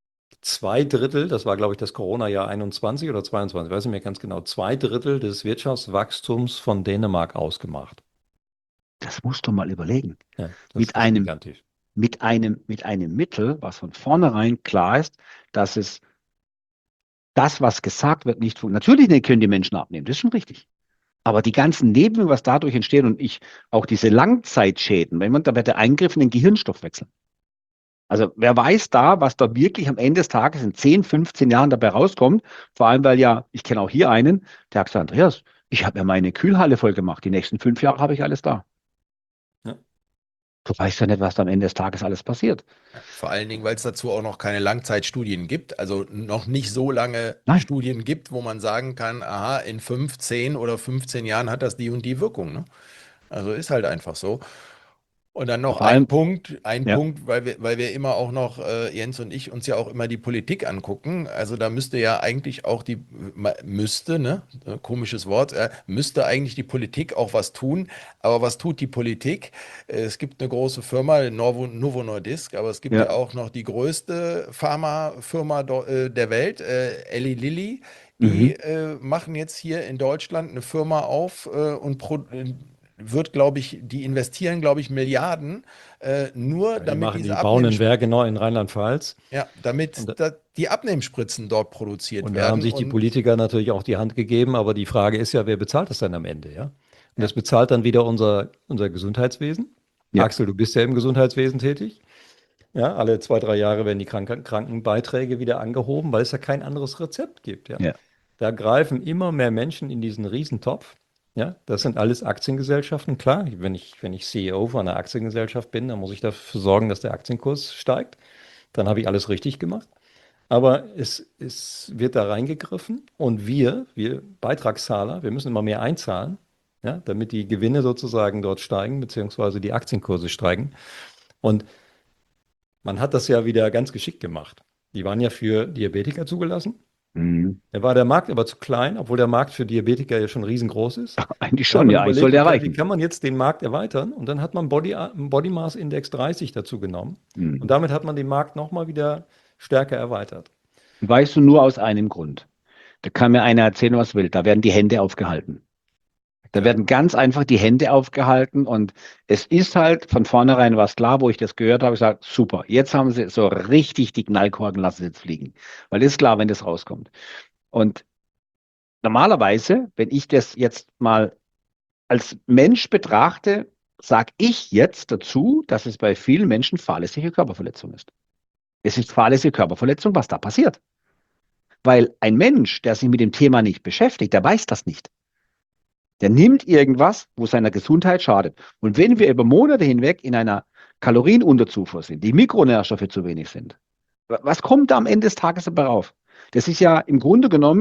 2/3, das war, glaube ich, das Corona-Jahr 21 oder 22, weiß nicht mehr ganz genau, 2/3 des Wirtschaftswachstums von Dänemark ausgemacht. Das musst du mal überlegen. Ja, das Mit ist einem, gigantisch. mit einem Mittel, was von vornherein klar ist, dass es das, was gesagt wird, nicht funktioniert. Natürlich können die Menschen abnehmen, das ist schon richtig. Aber die ganzen Nebenwirkungen, was dadurch entstehen und auch diese Langzeitschäden, da wird der Eingriff in den Gehirnstoffwechsel. Also wer weiß da, was da wirklich am Ende des Tages in 10, 15 Jahren dabei rauskommt, vor allem, weil ja, ich kenne auch hier einen, der hat gesagt, Andreas, ich habe ja meine Kühlhalle voll gemacht, die nächsten 5 Jahre habe ich alles da. Ja. Du weißt ja nicht, was da am Ende des Tages alles passiert. Vor allen Dingen, weil es dazu auch noch keine Langzeitstudien gibt, also noch nicht so lange Nein. Studien gibt, wo man sagen kann, aha, in 5, 10 oder 15 Jahren hat das die und die Wirkung, ne? Also ist halt einfach so. Und dann noch Vor allem, ein ja, Punkt, weil wir immer auch noch, Jens und ich, uns ja auch immer die Politik angucken. Also da müsste ja eigentlich auch ne, komisches Wort, müsste eigentlich die Politik auch was tun. Aber was tut die Politik? Es gibt eine große Firma, Novo Nordisk, aber es gibt ja ja, auch noch die größte Pharmafirma der Welt, Eli Lilly. mhm. Die machen jetzt hier in Deutschland eine Firma auf wird, glaube ich, die investieren, glaube ich, Milliarden, nur Ja, damit die bauen ein Werk genau in Rheinland-Pfalz. damit Und, die Abnehmspritzen dort produziert und da haben werden. sich die Und Politiker natürlich auch die Hand gegeben, aber die Frage ist ja, wer bezahlt das dann am Ende, ja? Und ja, das bezahlt dann wieder unser Gesundheitswesen. Ja, Axel, du bist ja im Gesundheitswesen tätig. Ja, alle 2, 3 Jahre werden die Krankenbeiträge wieder angehoben, weil es ja kein anderes Rezept gibt, ja. ja, Da greifen immer mehr Menschen in diesen Riesentopf. Ja, das sind alles Aktiengesellschaften. Klar, wenn ich CEO von einer Aktiengesellschaft bin, dann muss ich dafür sorgen, dass der Aktienkurs steigt. Dann habe ich alles richtig gemacht. Aber es wird da reingegriffen und wir Beitragszahler, wir müssen immer mehr einzahlen, ja, damit die Gewinne sozusagen dort steigen, beziehungsweise die Aktienkurse steigen. Und man hat das ja wieder ganz geschickt gemacht. Die waren ja für Diabetiker zugelassen. mhm. Da war der Markt aber zu klein, obwohl der Markt für Diabetiker ja schon riesengroß ist. Eigentlich Da hat schon, man ja, eigentlich überlegt, sollte er okay, wie reichen. kann man jetzt den Markt erweitern? Und dann hat man Body Mass Index 30 dazu genommen. Mhm. Und damit hat man den Markt nochmal wieder stärker erweitert. Weißt du, nur aus einem Grund. Da kann mir einer erzählen, was will. Da werden die Hände aufgehalten. Da werden ganz einfach die Hände aufgehalten und es ist halt von vornherein was klar, wo ich das gehört habe, ich sage, super, jetzt haben sie so richtig die Knallkorken, lassen sie jetzt fliegen. Weil das ist klar, wenn das rauskommt. Und normalerweise, wenn ich das jetzt mal als Mensch betrachte, sage ich jetzt dazu, dass es bei vielen Menschen fahrlässige Körperverletzung ist. Es ist fahrlässige Körperverletzung, was da passiert. Weil ein Mensch, der sich mit dem Thema nicht beschäftigt, der weiß das nicht. Der nimmt irgendwas, wo seiner Gesundheit schadet. Und wenn wir über Monate hinweg in einer Kalorienunterzufuhr sind, die Mikronährstoffe zu wenig sind, was kommt da am Ende des Tages dabei rauf? Das ist ja im Grunde genommen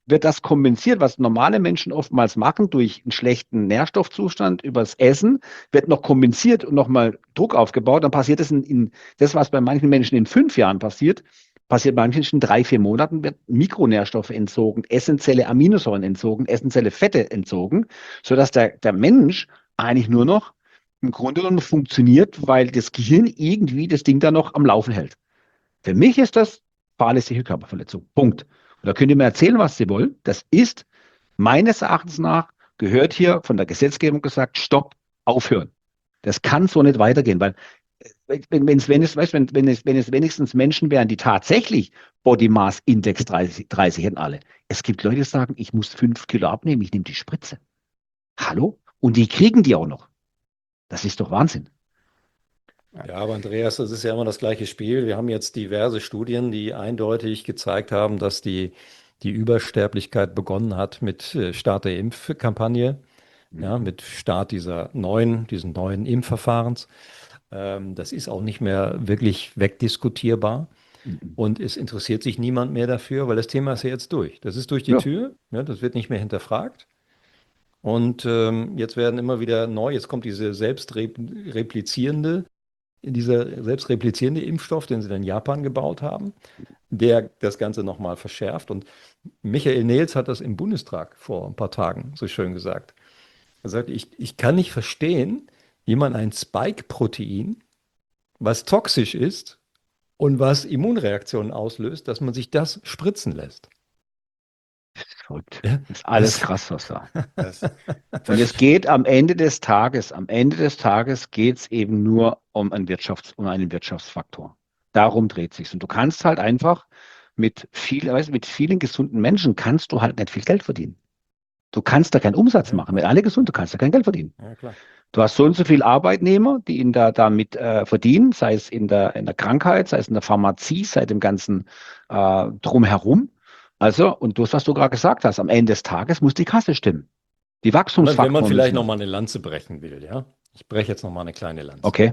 wird das kompensiert, was normale Menschen oftmals machen durch einen schlechten Nährstoffzustand übers Essen, wird noch kompensiert und nochmal Druck aufgebaut. Dann passiert das das, was bei manchen Menschen in 5 Jahren passiert bei manchen Menschen in 3, 4 Monaten, wird Mikronährstoffe entzogen, essentielle Aminosäuren entzogen, essentielle Fette entzogen, sodass der Mensch eigentlich nur noch im Grunde genommen funktioniert, weil das Gehirn irgendwie das Ding da noch am Laufen hält. Für mich ist das fahrlässige Körperverletzung. Punkt. Und da könnt ihr mir erzählen, was Sie wollen. Das ist meines Erachtens nach, gehört hier von der Gesetzgebung gesagt, stopp, aufhören. Das kann so nicht weitergehen, weil wenn es wenigstens Menschen wären, die tatsächlich Body Mass Index 30 hätten alle. Es gibt Leute, die sagen, ich muss 5 Kilo abnehmen, ich nehme die Spritze. Hallo? Und die kriegen die auch noch. Das ist doch Wahnsinn. Ja, aber Andreas, das ist ja immer das gleiche Spiel. Wir haben jetzt diverse Studien, die eindeutig gezeigt haben, dass die Übersterblichkeit begonnen hat mit Start der Impfkampagne, ja, mit Start diesen neuen Impfverfahrens. Das ist auch nicht mehr wirklich wegdiskutierbar. Und es interessiert sich niemand mehr dafür, weil das Thema ist ja jetzt durch. Das ist durch die Tür, ja, das wird nicht mehr hinterfragt. Und jetzt werden immer wieder jetzt kommt dieser selbstreplizierende Impfstoff, den sie in Japan gebaut haben, der das Ganze nochmal verschärft. Und Michael Nehls hat das im Bundestag vor ein paar Tagen so schön gesagt. Er sagt, ich kann nicht verstehen, wie man ein Spike-Protein, was toxisch ist und was Immunreaktionen auslöst, dass man sich das spritzen lässt. Verrückt. Ja, das ist alles krass, was da. Und es geht am Ende des Tages geht es eben nur um einen Wirtschaftsfaktor. Darum dreht sich's. Und du kannst halt einfach mit vielen gesunden Menschen kannst du halt nicht viel Geld verdienen. Du kannst da keinen Umsatz machen. Wenn alle gesund, du kannst da kein Geld verdienen. Ja, klar. Du hast so und so viele Arbeitnehmer, die ihn damit verdienen, sei es in der Krankheit, sei es in der Pharmazie, sei dem ganzen Drumherum. Also, und das, was du gerade gesagt hast, am Ende des Tages muss die Kasse stimmen. Die Wachstumsfaktoren. Wenn man vielleicht nochmal eine Lanze brechen will, ja. Ich breche jetzt nochmal eine kleine Lanze. Okay.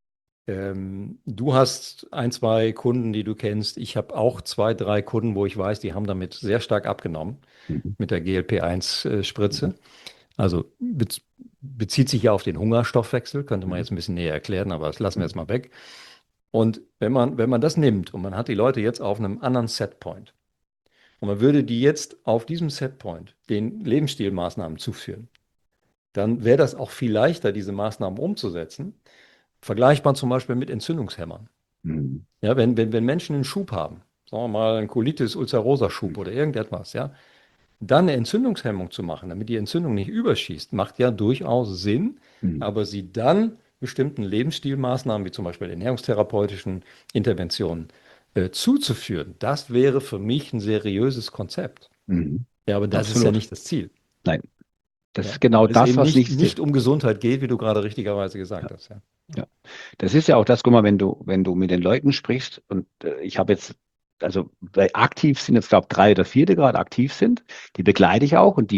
Du hast 1, 2 Kunden, die du kennst. Ich habe auch 2, 3 Kunden, wo ich weiß, die haben damit sehr stark abgenommen mit der GLP-1-Spritze. Also bezieht sich ja auf den Hungerstoffwechsel, könnte man jetzt ein bisschen näher erklären, aber das lassen wir jetzt mal weg. Und wenn man das nimmt und man hat die Leute jetzt auf einem anderen Setpoint und man würde die jetzt auf diesem Setpoint den Lebensstilmaßnahmen zuführen, dann wäre das auch viel leichter, diese Maßnahmen umzusetzen. Vergleichbar zum Beispiel mit Entzündungshemmern. Ja, wenn Menschen einen Schub haben, sagen wir mal einen Colitis ulcerosa Schub oder irgendetwas, ja, dann eine Entzündungshemmung zu machen, damit die Entzündung nicht überschießt, macht ja durchaus Sinn, aber sie dann bestimmten Lebensstilmaßnahmen, wie zum Beispiel ernährungstherapeutischen Interventionen, zuzuführen, das wäre für mich ein seriöses Konzept. Ja, aber das ist ja nicht das Ziel. Nein. Das ist genau das, was nicht um Gesundheit geht, wie du gerade richtigerweise gesagt hast. Ja. Ja, das ist ja auch das, guck mal, wenn du mit den Leuten sprichst und ich habe jetzt, also aktiv sind jetzt, glaube ich, 3 oder 4, die gerade aktiv sind, die begleite ich auch und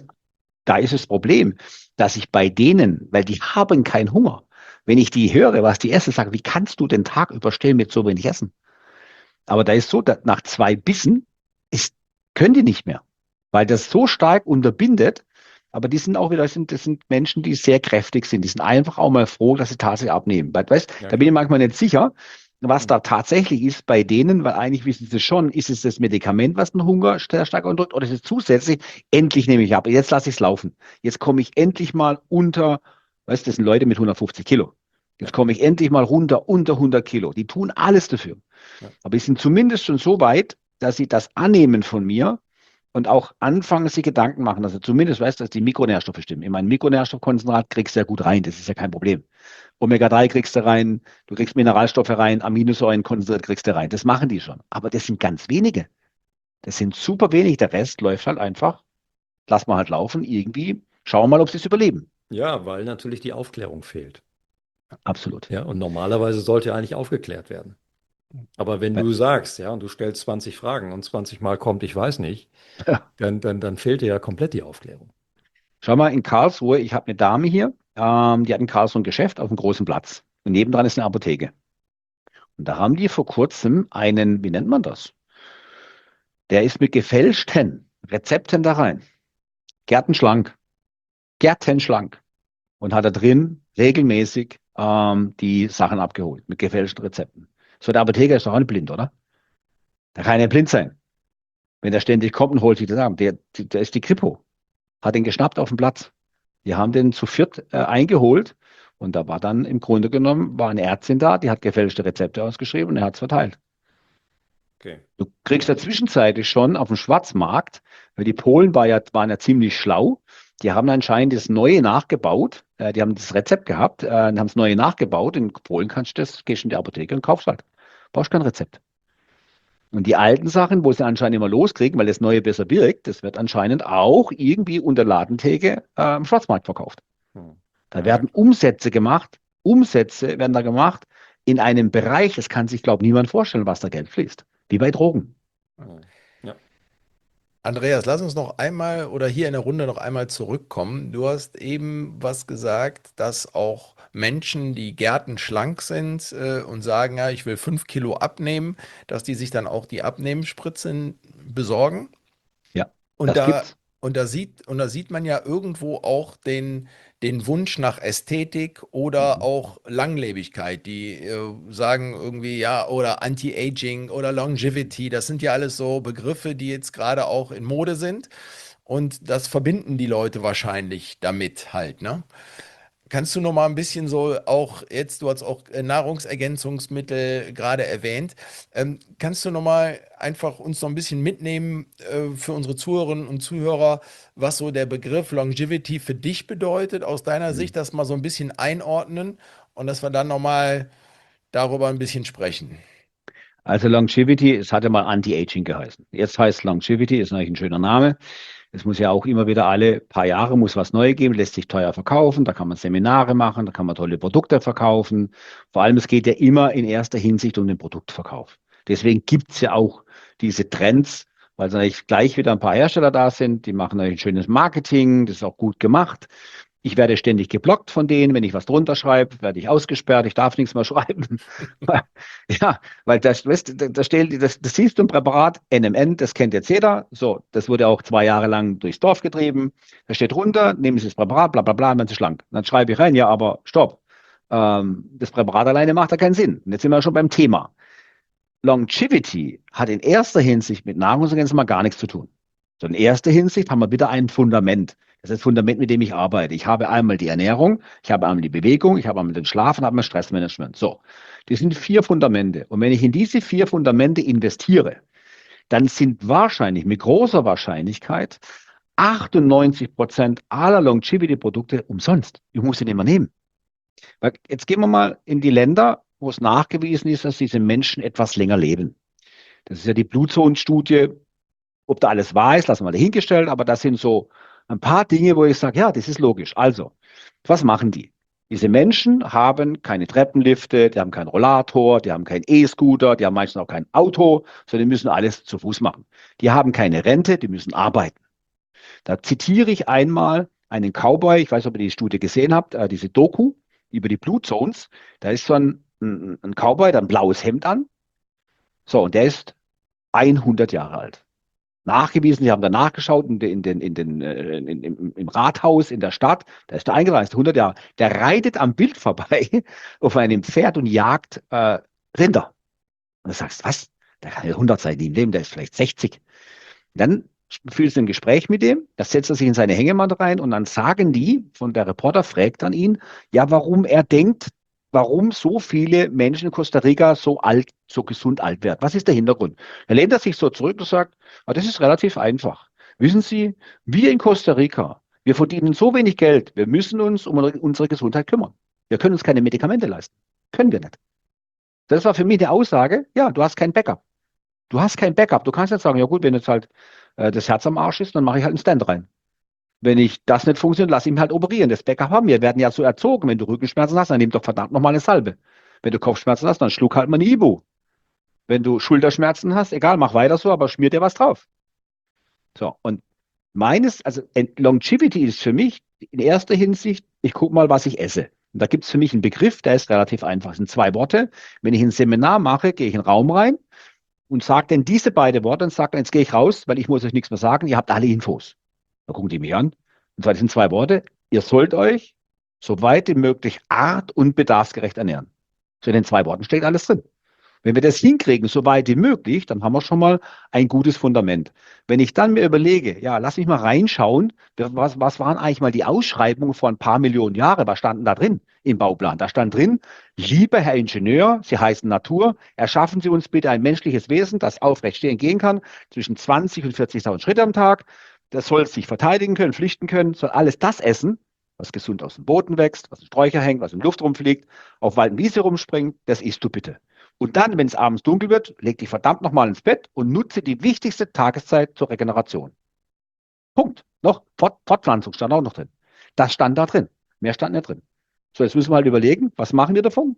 da ist das Problem, dass ich bei denen, weil die haben keinen Hunger, wenn ich die höre, was die essen, sage, wie kannst du den Tag überstehen mit so wenig Essen? Aber da ist so, dass nach 2 Bissen können die nicht mehr, weil das so stark unterbindet. Aber die sind auch wieder, das sind Menschen, die sehr kräftig sind. Die sind einfach auch mal froh, dass sie tatsächlich abnehmen. Weil, da bin ich manchmal nicht sicher, was da tatsächlich ist bei denen, weil eigentlich wissen sie schon, ist es das Medikament, was den Hunger sehr stark unterdrückt, oder ist es zusätzlich, endlich nehme ich ab, jetzt lasse ich es laufen. Jetzt komme ich endlich mal unter, das sind Leute mit 150 Kilo. Jetzt komme ich endlich mal runter unter 100 Kilo. Die tun alles dafür. Ja. Aber die sind zumindest schon so weit, dass sie das annehmen von mir, und auch anfangen, sich Gedanken machen, also zumindest weißt du, dass die Mikronährstoffe stimmen. Ich meine, Mikronährstoffkonzentrat kriegst du ja gut rein, das ist ja kein Problem. Omega-3 kriegst du rein, du kriegst Mineralstoffe rein, Aminosäuren konzentriert kriegst du rein. Das machen die schon. Aber das sind ganz wenige. Das sind super wenig. Der Rest läuft halt einfach, lass mal halt laufen, irgendwie, schauen wir mal, ob sie es überleben. Ja, weil natürlich die Aufklärung fehlt. Absolut. Ja, und normalerweise sollte ja eigentlich aufgeklärt werden. Aber wenn du sagst, ja, und du stellst 20 Fragen und 20 Mal kommt, ich weiß nicht, dann fehlt dir ja komplett die Aufklärung. Schau mal, in Karlsruhe, ich habe eine Dame hier, die hat in Karlsruhe ein Geschäft auf einem großen Platz. Und nebendran ist eine Apotheke. Und da haben die vor kurzem einen, wie nennt man das? Der ist mit gefälschten Rezepten da rein. Gärtenschlank. Gärtenschlank. Und hat da drin regelmäßig die Sachen abgeholt mit gefälschten Rezepten. So, der Apotheker ist doch auch nicht blind, oder? Da kann er nicht blind sein. Wenn der ständig kommt und holt sich das ab, der ist die Kripo. Hat den geschnappt auf dem Platz. Die haben den zu viert eingeholt und da war dann im Grunde genommen, war eine Ärztin da, die hat gefälschte Rezepte ausgeschrieben und er hat es verteilt. Okay. Du kriegst ja zwischenzeitlich schon auf dem Schwarzmarkt, weil die Polen waren ja ziemlich schlau, die haben anscheinend das Neue nachgebaut, die haben das Rezept gehabt, haben das Neue nachgebaut, in Polen gehst in die Apotheke und kaufst halt. Brauchst kein Rezept. Und die alten Sachen, wo sie anscheinend immer loskriegen, weil das Neue besser wirkt, das wird anscheinend auch irgendwie unter Ladentheke im Schwarzmarkt verkauft. Da werden Umsätze gemacht, Umsätze werden da gemacht in einem Bereich, das kann sich, glaube ich, niemand vorstellen, was da Geld fließt. Wie bei Drogen. Ja. Andreas, lass uns noch einmal oder hier in der Runde noch einmal zurückkommen. Du hast eben was gesagt, dass auch Menschen, die gärtenschlank sind und sagen, ja, ich will 5 Kilo abnehmen, dass die sich dann auch die Abnehmenspritzen besorgen. Ja, Und das da, gibt's. und da sieht man ja irgendwo auch den Wunsch nach Ästhetik oder Mhm. auch Langlebigkeit. Die sagen irgendwie, ja, oder Anti-Aging oder Longevity. Das sind ja alles so Begriffe, die jetzt gerade auch in Mode sind. Und das verbinden die Leute wahrscheinlich damit halt, ne? Kannst du noch mal ein bisschen so auch jetzt, du hast auch Nahrungsergänzungsmittel gerade erwähnt, kannst du noch mal einfach uns noch ein bisschen mitnehmen für unsere Zuhörerinnen und Zuhörer, was so der Begriff Longevity für dich bedeutet, aus deiner Mhm. Sicht, das mal so ein bisschen einordnen und dass wir dann noch mal darüber ein bisschen sprechen. Also Longevity, es hatte mal Anti-Aging geheißen. Jetzt heißt Longevity, ist natürlich ein schöner Name. Es muss ja auch immer wieder alle paar Jahre muss was Neues geben, lässt sich teuer verkaufen, da kann man Seminare machen, da kann man tolle Produkte verkaufen. Vor allem, es geht ja immer in erster Hinsicht um den Produktverkauf. Deswegen gibt es ja auch diese Trends, weil natürlich gleich wieder ein paar Hersteller da sind, die machen natürlich ein schönes Marketing, das ist auch gut gemacht. Ich werde ständig geblockt von denen. Wenn ich was drunter schreibe, werde ich ausgesperrt. Ich darf nichts mehr schreiben. Ja, weil das siehst du im Präparat NMN, das kennt jetzt jeder. So, das wurde auch 2 Jahre lang durchs Dorf getrieben. Da steht drunter, nehmen Sie das Präparat, bla bla bla, dann werden Sie schlank. Dann schreibe ich rein, ja, aber stopp. Das Präparat alleine macht da keinen Sinn. Und jetzt sind wir schon beim Thema. Longevity hat in erster Hinsicht mit Nahrungsergänzungen mal gar nichts zu tun. So in erster Hinsicht haben wir wieder ein Fundament. Das ist das Fundament, mit dem ich arbeite. Ich habe einmal die Ernährung, ich habe einmal die Bewegung, ich habe einmal den Schlaf und habe einmal Stressmanagement. So, das sind 4 Fundamente. Und wenn ich in diese 4 Fundamente investiere, dann sind wahrscheinlich mit großer Wahrscheinlichkeit 98% aller Longevity-Produkte umsonst. Ich muss sie nicht mehr nehmen. Weil jetzt gehen wir mal in die Länder, wo es nachgewiesen ist, dass diese Menschen etwas länger leben. Das ist ja die Blutzonenstudie. Ob da alles wahr ist, lassen wir dahingestellt, aber das sind so ein paar Dinge, wo ich sage, ja, das ist logisch. Also, was machen die? Diese Menschen haben keine Treppenlifte, die haben keinen Rollator, die haben keinen E-Scooter, die haben meistens auch kein Auto, sondern die müssen alles zu Fuß machen. Die haben keine Rente, die müssen arbeiten. Da zitiere ich einmal einen Cowboy, ich weiß nicht, ob ihr die Studie gesehen habt, diese Doku über die Blue Zones. Da ist so ein Cowboy, der ein blaues Hemd an. So, und der ist 100 Jahre alt. Nachgewiesen, die haben da nachgeschaut im Rathaus in der Stadt, da ist er eingereist, 100 Jahre. Der reitet am Bild vorbei auf einem Pferd und jagt Rinder. Und du sagst, was? Der kann ja 100 sein im Leben, der ist vielleicht 60. Dann führst du ein Gespräch mit dem, da setzt er sich in seine Hängematte rein und dann sagen die, von der Reporter fragt an ihn, ja, warum er denkt, warum so viele Menschen in Costa Rica so alt, so gesund alt werden. Was ist der Hintergrund? Er lehnt er sich so zurück und sagt, ah, das ist relativ einfach. Wissen Sie, wir in Costa Rica, wir verdienen so wenig Geld, wir müssen uns um unsere Gesundheit kümmern. Wir können uns keine Medikamente leisten. Können wir nicht. Das war für mich die Aussage, ja, du hast kein Backup. Du hast kein Backup. Du kannst jetzt sagen, ja gut, wenn jetzt halt das Herz am Arsch ist, dann mache ich halt einen Stand rein. Wenn ich das nicht funktioniert, lass ihn halt operieren. Das Backup haben wir. Wir werden ja so erzogen. Wenn du Rückenschmerzen hast, dann nimm doch verdammt nochmal eine Salbe. Wenn du Kopfschmerzen hast, dann schluck halt mal eine Ibu. Wenn du Schulterschmerzen hast, egal, mach weiter so, aber schmier dir was drauf. So, und Longevity ist für mich in erster Hinsicht, ich gucke mal, was ich esse. Und da gibt es für mich einen Begriff, der ist relativ einfach. Es sind 2 Worte. Wenn ich ein Seminar mache, gehe ich in einen Raum rein und sagt denn diese beiden Worte und sagt dann, jetzt gehe ich raus, weil ich muss euch nichts mehr sagen, ihr habt alle Infos. Da gucken die mich an. Und zwar, das sind 2 Worte. Ihr sollt euch so weit wie möglich art- und bedarfsgerecht ernähren. So in den 2 Worten steht alles drin. Wenn wir das hinkriegen, so weit wie möglich, dann haben wir schon mal ein gutes Fundament. Wenn ich dann mir überlege, ja, lass mich mal reinschauen, was waren eigentlich mal die Ausschreibungen vor ein paar Millionen Jahren? Was standen da drin im Bauplan? Da stand drin, lieber Herr Ingenieur, Sie heißen Natur, erschaffen Sie uns bitte ein menschliches Wesen, das aufrecht stehen gehen kann, zwischen 20 und 40.000 Schritte am Tag. Das soll sich verteidigen können, flüchten können, soll alles das essen, was gesund aus dem Boden wächst, was in Sträucher hängt, was in Luft rumfliegt, auf Wald und Wiese rumspringt, das isst du bitte. Und dann, wenn es abends dunkel wird, leg dich verdammt nochmal ins Bett und nutze die wichtigste Tageszeit zur Regeneration. Punkt. Noch Fortpflanzung stand auch noch drin. Das stand da drin. Mehr stand nicht drin. So, jetzt müssen wir halt überlegen, was machen wir davon?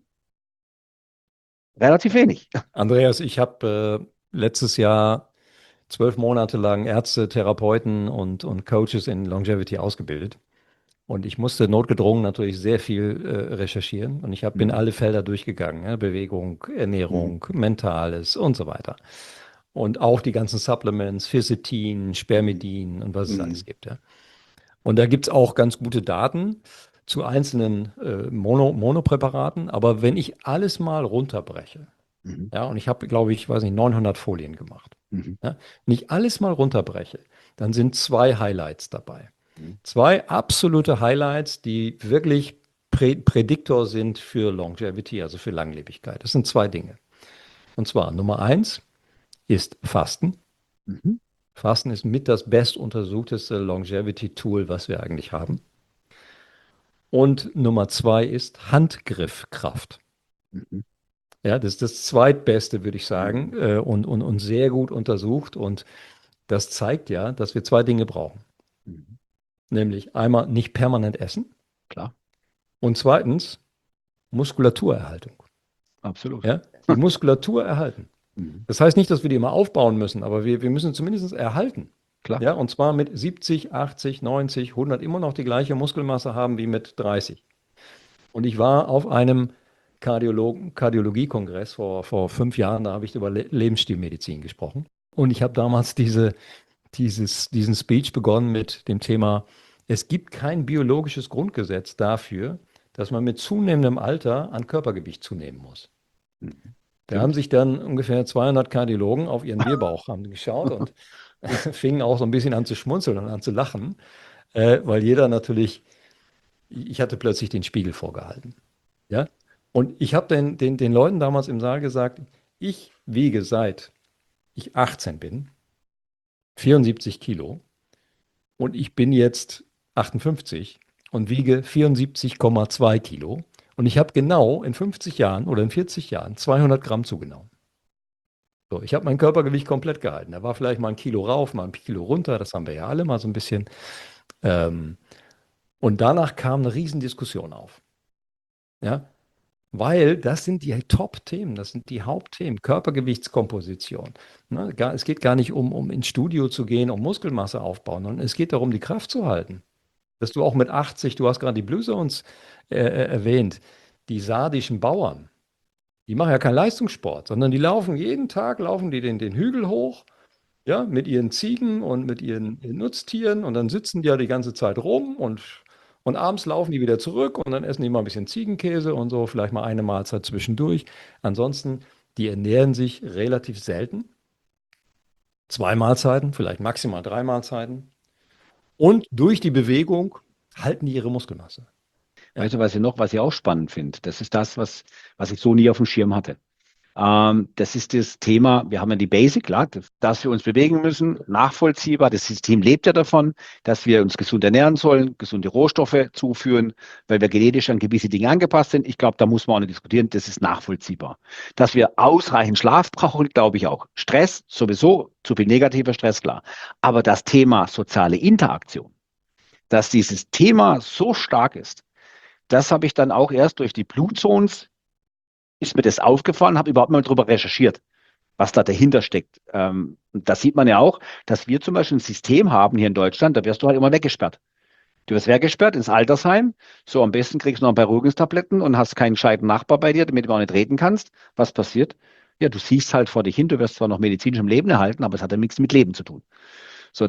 Relativ wenig. Andreas, ich habe letztes Jahr 12 Monate lang Ärzte, Therapeuten und Coaches in Longevity ausgebildet. Und ich musste notgedrungen natürlich sehr viel recherchieren. Und ich bin alle Felder durchgegangen. Ja? Bewegung, Ernährung, Mentales und so weiter. Und auch die ganzen Supplements, Fisetin, Spermidin und was es alles gibt. Ja? Und da gibt es auch ganz gute Daten zu einzelnen Monopräparaten. Aber wenn ich alles mal runterbreche, ja, und ich habe, glaube ich, weiß nicht, 900 Folien gemacht. Ja, wenn ich alles mal runterbreche, dann sind 2 Highlights dabei. 2 absolute Highlights, die wirklich Prädiktor sind für Longevity, also für Langlebigkeit. Das sind 2 Dinge. Und zwar Nummer 1 ist Fasten. Fasten ist mit das bestuntersuchteste Longevity-Tool, was wir eigentlich haben. Und Nummer 2 ist Handgriffkraft. Ja, das ist das zweitbeste, würde ich sagen, und sehr gut untersucht. Und das zeigt ja, dass wir 2 Dinge brauchen. Nämlich einmal nicht permanent essen. Klar. Und zweitens Muskulaturerhaltung. Absolut. Ja? Die Muskulatur erhalten. Das heißt nicht, dass wir die immer aufbauen müssen, aber wir müssen zumindest erhalten. Klar. Ja? Und zwar mit 70, 80, 90, 100 immer noch die gleiche Muskelmasse haben wie mit 30. Und ich war auf einem Kardiologie-Kongress vor 5 Jahren, da habe ich über Lebensstilmedizin gesprochen. Und ich habe damals diesen Speech begonnen mit dem Thema, es gibt kein biologisches Grundgesetz dafür, dass man mit zunehmendem Alter an Körpergewicht zunehmen muss. Da haben sich dann ungefähr 200 Kardiologen auf ihren Bierbauch haben geschaut und fingen auch so ein bisschen an zu schmunzeln und an zu lachen, weil jeder natürlich, ich hatte plötzlich den Spiegel vorgehalten. Ja? Und ich habe den Leuten damals im Saal gesagt, ich wiege seit ich 18 bin 74 Kilo und ich bin jetzt 58 und wiege 74,2 Kilo und ich habe genau in 50 Jahren oder in 40 Jahren 200 Gramm zugenommen. So, ich habe mein Körpergewicht komplett gehalten. Da war vielleicht mal ein Kilo rauf, mal ein Kilo runter, das haben wir ja alle mal so ein bisschen. Und danach kam eine Riesendiskussion auf. Ja, weil das sind die Top-Themen, das sind die Hauptthemen, Körpergewichtskomposition. Ne, es geht gar nicht um ins Studio zu gehen, um Muskelmasse aufbauen, sondern es geht darum, die Kraft zu halten. Dass du auch mit 80, du hast gerade die Bluse uns erwähnt, die sardischen Bauern, die machen ja keinen Leistungssport, sondern die laufen jeden Tag, laufen die den Hügel hoch, ja, mit ihren Ziegen und mit ihren Nutztieren und dann sitzen die ja die ganze Zeit rum und abends laufen die wieder zurück und dann essen die mal ein bisschen Ziegenkäse und so, vielleicht mal eine Mahlzeit zwischendurch. Ansonsten, die ernähren sich relativ selten. 2 Mahlzeiten, vielleicht maximal 3 Mahlzeiten. Und durch die Bewegung halten die ihre Muskelmasse. Weißt du, was ich auch spannend finde? Das ist das, was ich so nie auf dem Schirm hatte. Das ist das Thema, wir haben ja die Basic, klar, dass wir uns bewegen müssen, nachvollziehbar. Das System lebt ja davon, dass wir uns gesund ernähren sollen, gesunde Rohstoffe zuführen, weil wir genetisch an gewisse Dinge angepasst sind. Ich glaube, da muss man auch nicht diskutieren, das ist nachvollziehbar. Dass wir ausreichend Schlaf brauchen, glaube ich auch. Stress, sowieso, zu viel negativer Stress, klar. Aber das Thema soziale Interaktion, dass dieses Thema so stark ist, das habe ich dann auch erst durch die Blue Zones ist mir das aufgefallen, habe überhaupt mal darüber recherchiert, was da dahinter steckt. Da sieht man ja auch, dass wir zum Beispiel ein System haben hier in Deutschland, da wirst du halt immer weggesperrt. Du wirst weggesperrt ins Altersheim, so am besten kriegst du noch ein paar Beruhigungstabletten und hast keinen gescheiten Nachbar bei dir, damit du auch nicht reden kannst. Was passiert? Ja, du siehst halt vor dich hin, du wirst zwar noch medizinisch im Leben erhalten, aber es hat ja nichts mit Leben zu tun. So,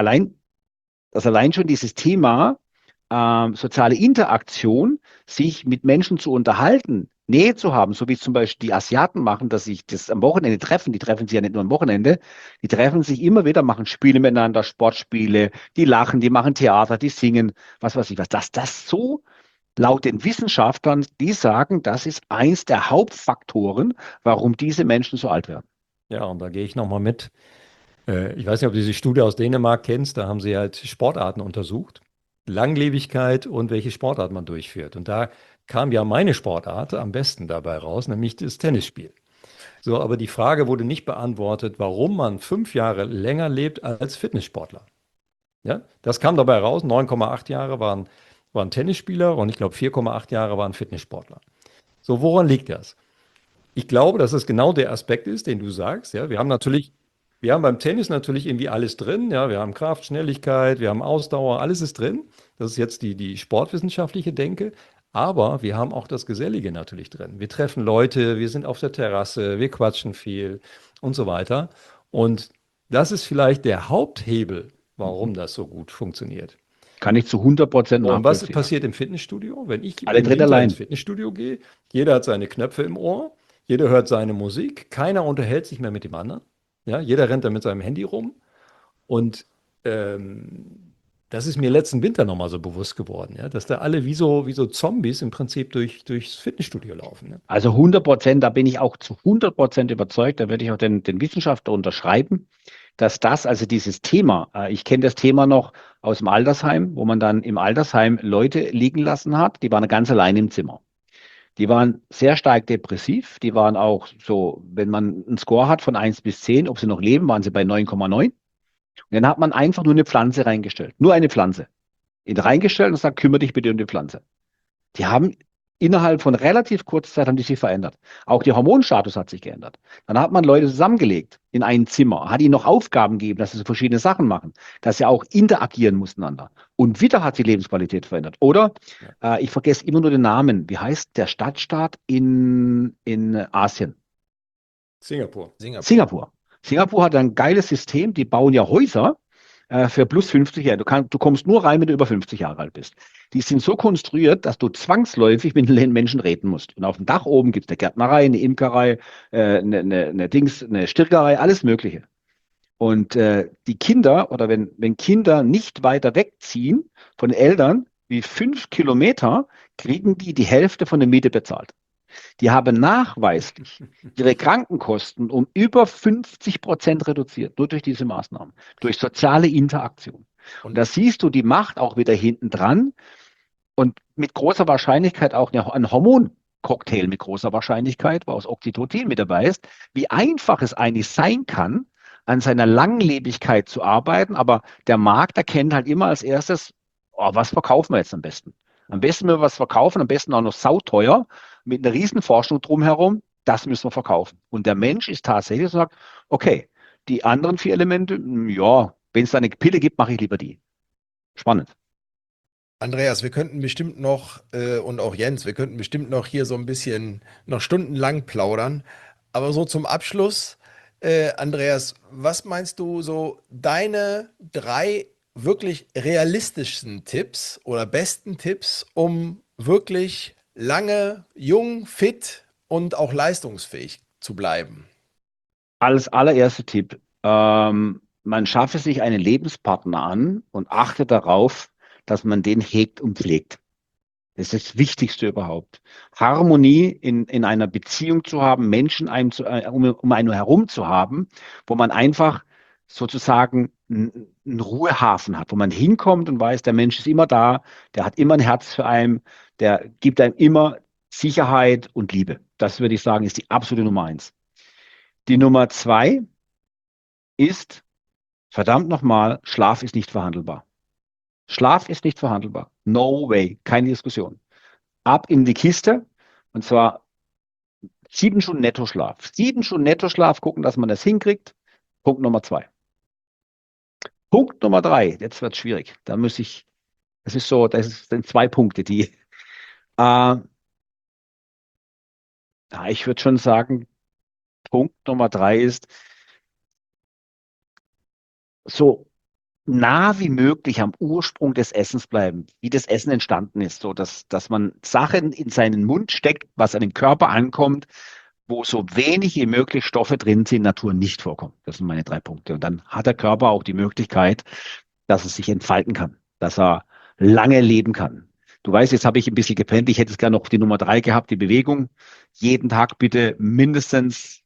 dass allein schon dieses Thema soziale Interaktion, sich mit Menschen zu unterhalten, Nähe zu haben, so wie es zum Beispiel die Asiaten machen, dass sich das am Wochenende treffen, die treffen sich ja nicht nur am Wochenende, die treffen sich immer wieder, machen Spiele miteinander, Sportspiele, die lachen, die machen Theater, die singen, was weiß ich was. Dass das so laut den Wissenschaftlern, die sagen, das ist eins der Hauptfaktoren, warum diese Menschen so alt werden. Ja, und da gehe ich nochmal mit. Ich weiß nicht, ob du diese Studie aus Dänemark kennst, da haben sie halt Sportarten untersucht, Langlebigkeit und welche Sportart man durchführt. Und da kam ja meine Sportart am besten dabei raus, nämlich das Tennisspiel. So, aber die Frage wurde nicht beantwortet, warum man 5 Jahre länger lebt als Fitnesssportler. Ja, das kam dabei raus. 9,8 Jahre waren Tennisspieler und ich glaube 4,8 Jahre waren Fitnesssportler. So, woran liegt das? Ich glaube, dass es genau der Aspekt ist, den du sagst. Ja, wir haben beim Tennis natürlich irgendwie alles drin. Ja, wir haben Kraft, Schnelligkeit, wir haben Ausdauer, alles ist drin. Das ist jetzt die sportwissenschaftliche Denke. Aber wir haben auch das Gesellige natürlich drin. Wir treffen Leute, wir sind auf der Terrasse, wir quatschen viel und so weiter. Und das ist vielleicht der Haupthebel, warum das so gut funktioniert. Kann ich zu 100% Und was nachvollziehen. passiert im Fitnessstudio? Wenn ich Alle im drin Winter allein. ins Fitnessstudio gehe, jeder hat seine Knöpfe im Ohr, jeder hört seine Musik, keiner unterhält sich mehr mit dem anderen. Ja, jeder rennt da mit seinem Handy rum. Und das ist mir letzten Winter nochmal so bewusst geworden, ja, dass da alle wie so Zombies im Prinzip durchs Fitnessstudio laufen. Ja. Also 100%, da bin ich auch zu 100% überzeugt, da würde ich auch den Wissenschaftler unterschreiben, dass also dieses Thema, ich kenne das Thema noch aus dem Altersheim, wo man dann im Altersheim Leute liegen lassen hat, die waren ganz allein im Zimmer. Die waren sehr stark depressiv, die waren auch so, wenn man einen Score hat von 1 bis 10, ob sie noch leben, waren sie bei 9,9. Und dann hat man einfach nur eine Pflanze reingestellt, nur eine Pflanze. In reingestellt und sagt, kümmere dich bitte um die Pflanze. Die haben innerhalb von relativ kurzer Zeit haben die sich verändert. Auch der Hormonstatus hat sich geändert. Dann hat man Leute zusammengelegt in ein Zimmer, hat ihnen noch Aufgaben gegeben, dass sie so verschiedene Sachen machen, dass sie auch interagieren miteinander. Und wieder hat die Lebensqualität verändert. Oder ich vergesse immer nur den Namen. Wie heißt der Stadtstaat in Asien? Singapur. Singapur. Singapur hat ein geiles System, die bauen ja Häuser für plus 50 Jahre. Du kommst nur rein, wenn du über 50 Jahre alt bist. Die sind so konstruiert, dass du zwangsläufig mit den Menschen reden musst. Und auf dem Dach oben gibt es eine Gärtnerei, eine Imkerei, eine Stirgerei, alles Mögliche. Und die Kinder, oder wenn Kinder nicht weiter wegziehen von den Eltern, wie 5 Kilometer, kriegen die Hälfte von der Miete bezahlt. Die haben nachweislich ihre Krankenkosten um über 50% reduziert, nur durch diese Maßnahmen, durch soziale Interaktion. Und da siehst du die Macht auch wieder hinten dran und mit großer Wahrscheinlichkeit auch ein Hormoncocktail mit großer Wahrscheinlichkeit, wo aus Oxytocin mit dabei ist, wie einfach es eigentlich sein kann, an seiner Langlebigkeit zu arbeiten. Aber der Markt erkennt halt immer als erstes, oh, was verkaufen wir jetzt am besten? Am besten wir was verkaufen, am besten auch noch sauteuer, mit einer riesen Forschung drumherum, das müssen wir verkaufen. Und der Mensch ist tatsächlich so, sagt, okay, die anderen 4 Elemente, ja, wenn es da eine Pille gibt, mache ich lieber die. Spannend. Andreas, wir könnten bestimmt noch, und auch Jens, wir könnten bestimmt noch hier so ein bisschen noch stundenlang plaudern. Aber so zum Abschluss, Andreas, was meinst du so deine 3 wirklich realistischsten Tipps oder besten Tipps, um wirklich lange jung, fit und auch leistungsfähig zu bleiben? Als allererster Tipp, man schaffe sich einen Lebenspartner an und achte darauf, dass man den hegt und pflegt. Das ist das Wichtigste überhaupt. Harmonie in einer Beziehung zu haben, Menschen um einen herum zu haben, wo man einfach sozusagen einen Ruhehafen hat, wo man hinkommt und weiß, der Mensch ist immer da, der hat immer ein Herz für einen, der gibt einem immer Sicherheit und Liebe. Das würde ich sagen, ist die absolute Nummer 1. Die Nummer 2 ist, verdammt nochmal, Schlaf ist nicht verhandelbar. Schlaf ist nicht verhandelbar. No way. Keine Diskussion. Ab in die Kiste. Und zwar 7 Stunden Nettoschlaf. 7 Stunden Nettoschlaf, gucken, dass man das hinkriegt. Punkt Nummer 2. Punkt Nummer 3. Jetzt wird es schwierig. Das sind 2 Punkte, die, ich würde schon sagen, Punkt Nummer 3 ist, so nah wie möglich am Ursprung des Essens bleiben, wie das Essen entstanden ist, so dass man Sachen in seinen Mund steckt, was an den Körper ankommt, wo so wenig wie möglich Stoffe drin sind, in der Natur nicht vorkommen. Das sind meine 3 Punkte. Und dann hat der Körper auch die Möglichkeit, dass es sich entfalten kann, dass er lange leben kann. Du weißt, jetzt habe ich ein bisschen gepennt. Ich hätte es gerne noch die Nummer 3 gehabt, die Bewegung. Jeden Tag bitte mindestens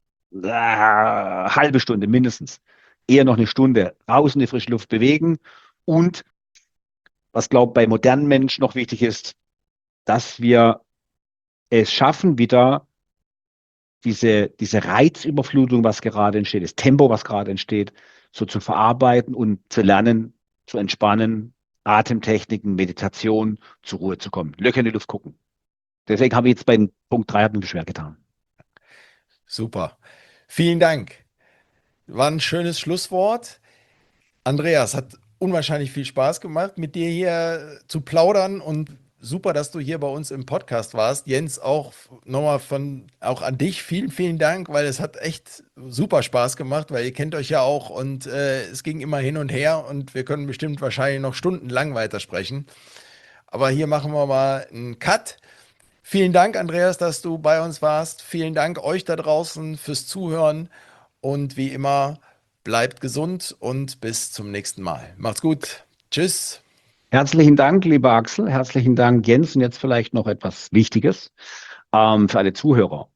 halbe Stunde, mindestens. Eher noch eine Stunde raus in die frische Luft bewegen. Und was, glaube ich, bei modernen Menschen noch wichtig ist, dass wir es schaffen, wieder diese Reizüberflutung, was gerade entsteht, das Tempo, was gerade entsteht, so zu verarbeiten und zu lernen, zu entspannen, Atemtechniken, Meditation, zur Ruhe zu kommen, Löcher in die Luft gucken. Deswegen habe ich jetzt bei Punkt 3 mir schwer getan. Super. Vielen Dank. War ein schönes Schlusswort. Andreas, hat unwahrscheinlich viel Spaß gemacht, mit dir hier zu plaudern und super, dass du hier bei uns im Podcast warst. Jens, auch nochmal auch an dich vielen, vielen Dank, weil es hat echt super Spaß gemacht, weil ihr kennt euch ja auch und es ging immer hin und her und wir können bestimmt wahrscheinlich noch stundenlang weitersprechen. Aber hier machen wir mal einen Cut. Vielen Dank, Andreas, dass du bei uns warst. Vielen Dank euch da draußen fürs Zuhören und wie immer, bleibt gesund und bis zum nächsten Mal. Macht's gut. Tschüss. Herzlichen Dank, lieber Axel. Herzlichen Dank, Jens. Und jetzt vielleicht noch etwas Wichtiges für alle Zuhörer.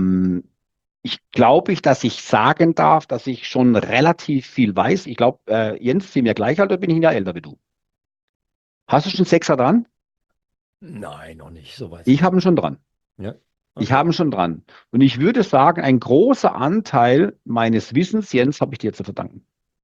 Ich glaube, dass ich sagen darf, dass ich schon relativ viel weiß. Ich glaube, Jens, sind wir gleich alt oder bin ich ein Jahr älter wie du? Hast du schon 6er dran? Nein, noch nicht, so weit. Ich habe ihn schon dran. Ja. Ich habe ihn schon dran. Und ich würde sagen, ein großer Anteil meines Wissens, Jens, habe ich dir zu verdanken.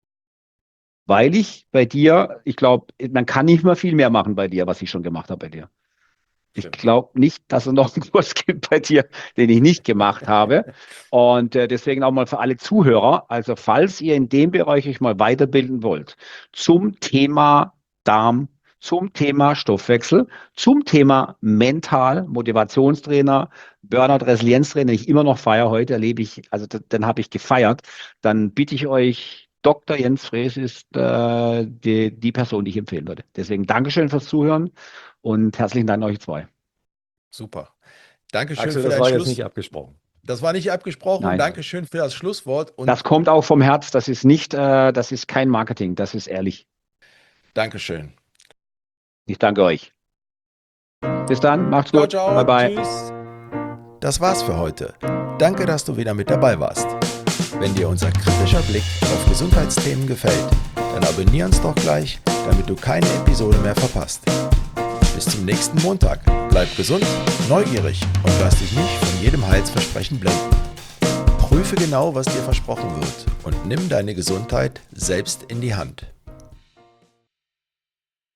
Weil ich bei dir, ich glaube, man kann nicht mehr viel mehr machen bei dir, was ich schon gemacht habe bei dir. Ich glaube nicht, dass es noch einen Kurs gibt bei dir, den ich nicht gemacht habe. Und deswegen auch mal für alle Zuhörer, also falls ihr in dem Bereich euch mal weiterbilden wollt, zum Thema Darm, zum Thema Stoffwechsel, zum Thema Mental, Motivationstrainer, Burnout, Resilienztrainer, den ich immer noch feiere, heute erlebe ich, also den habe ich gefeiert, dann bitte ich euch, Dr. Jens Freese ist die Person, die ich empfehlen würde. Deswegen Dankeschön fürs Zuhören und herzlichen Dank an euch zwei. Super. Dankeschön Axel, für das dein war jetzt Schluss. nicht abgesprochen. Das war nicht abgesprochen. Nein. Dankeschön für das Schlusswort und Das kommt auch vom Herz, das ist nicht, das ist kein Marketing, das ist ehrlich. Dankeschön. Ich danke euch. Bis dann, macht's Ciao, gut. ciao. Bye, bye. Tschüss. Das war's für heute. Danke, dass du wieder mit dabei warst. Wenn dir unser kritischer Blick auf Gesundheitsthemen gefällt, dann abonnier uns doch gleich, damit du keine Episode mehr verpasst. Bis zum nächsten Montag. Bleib gesund, neugierig und lass dich nicht von jedem Heilsversprechen blenden. Prüfe genau, was dir versprochen wird und nimm deine Gesundheit selbst in die Hand.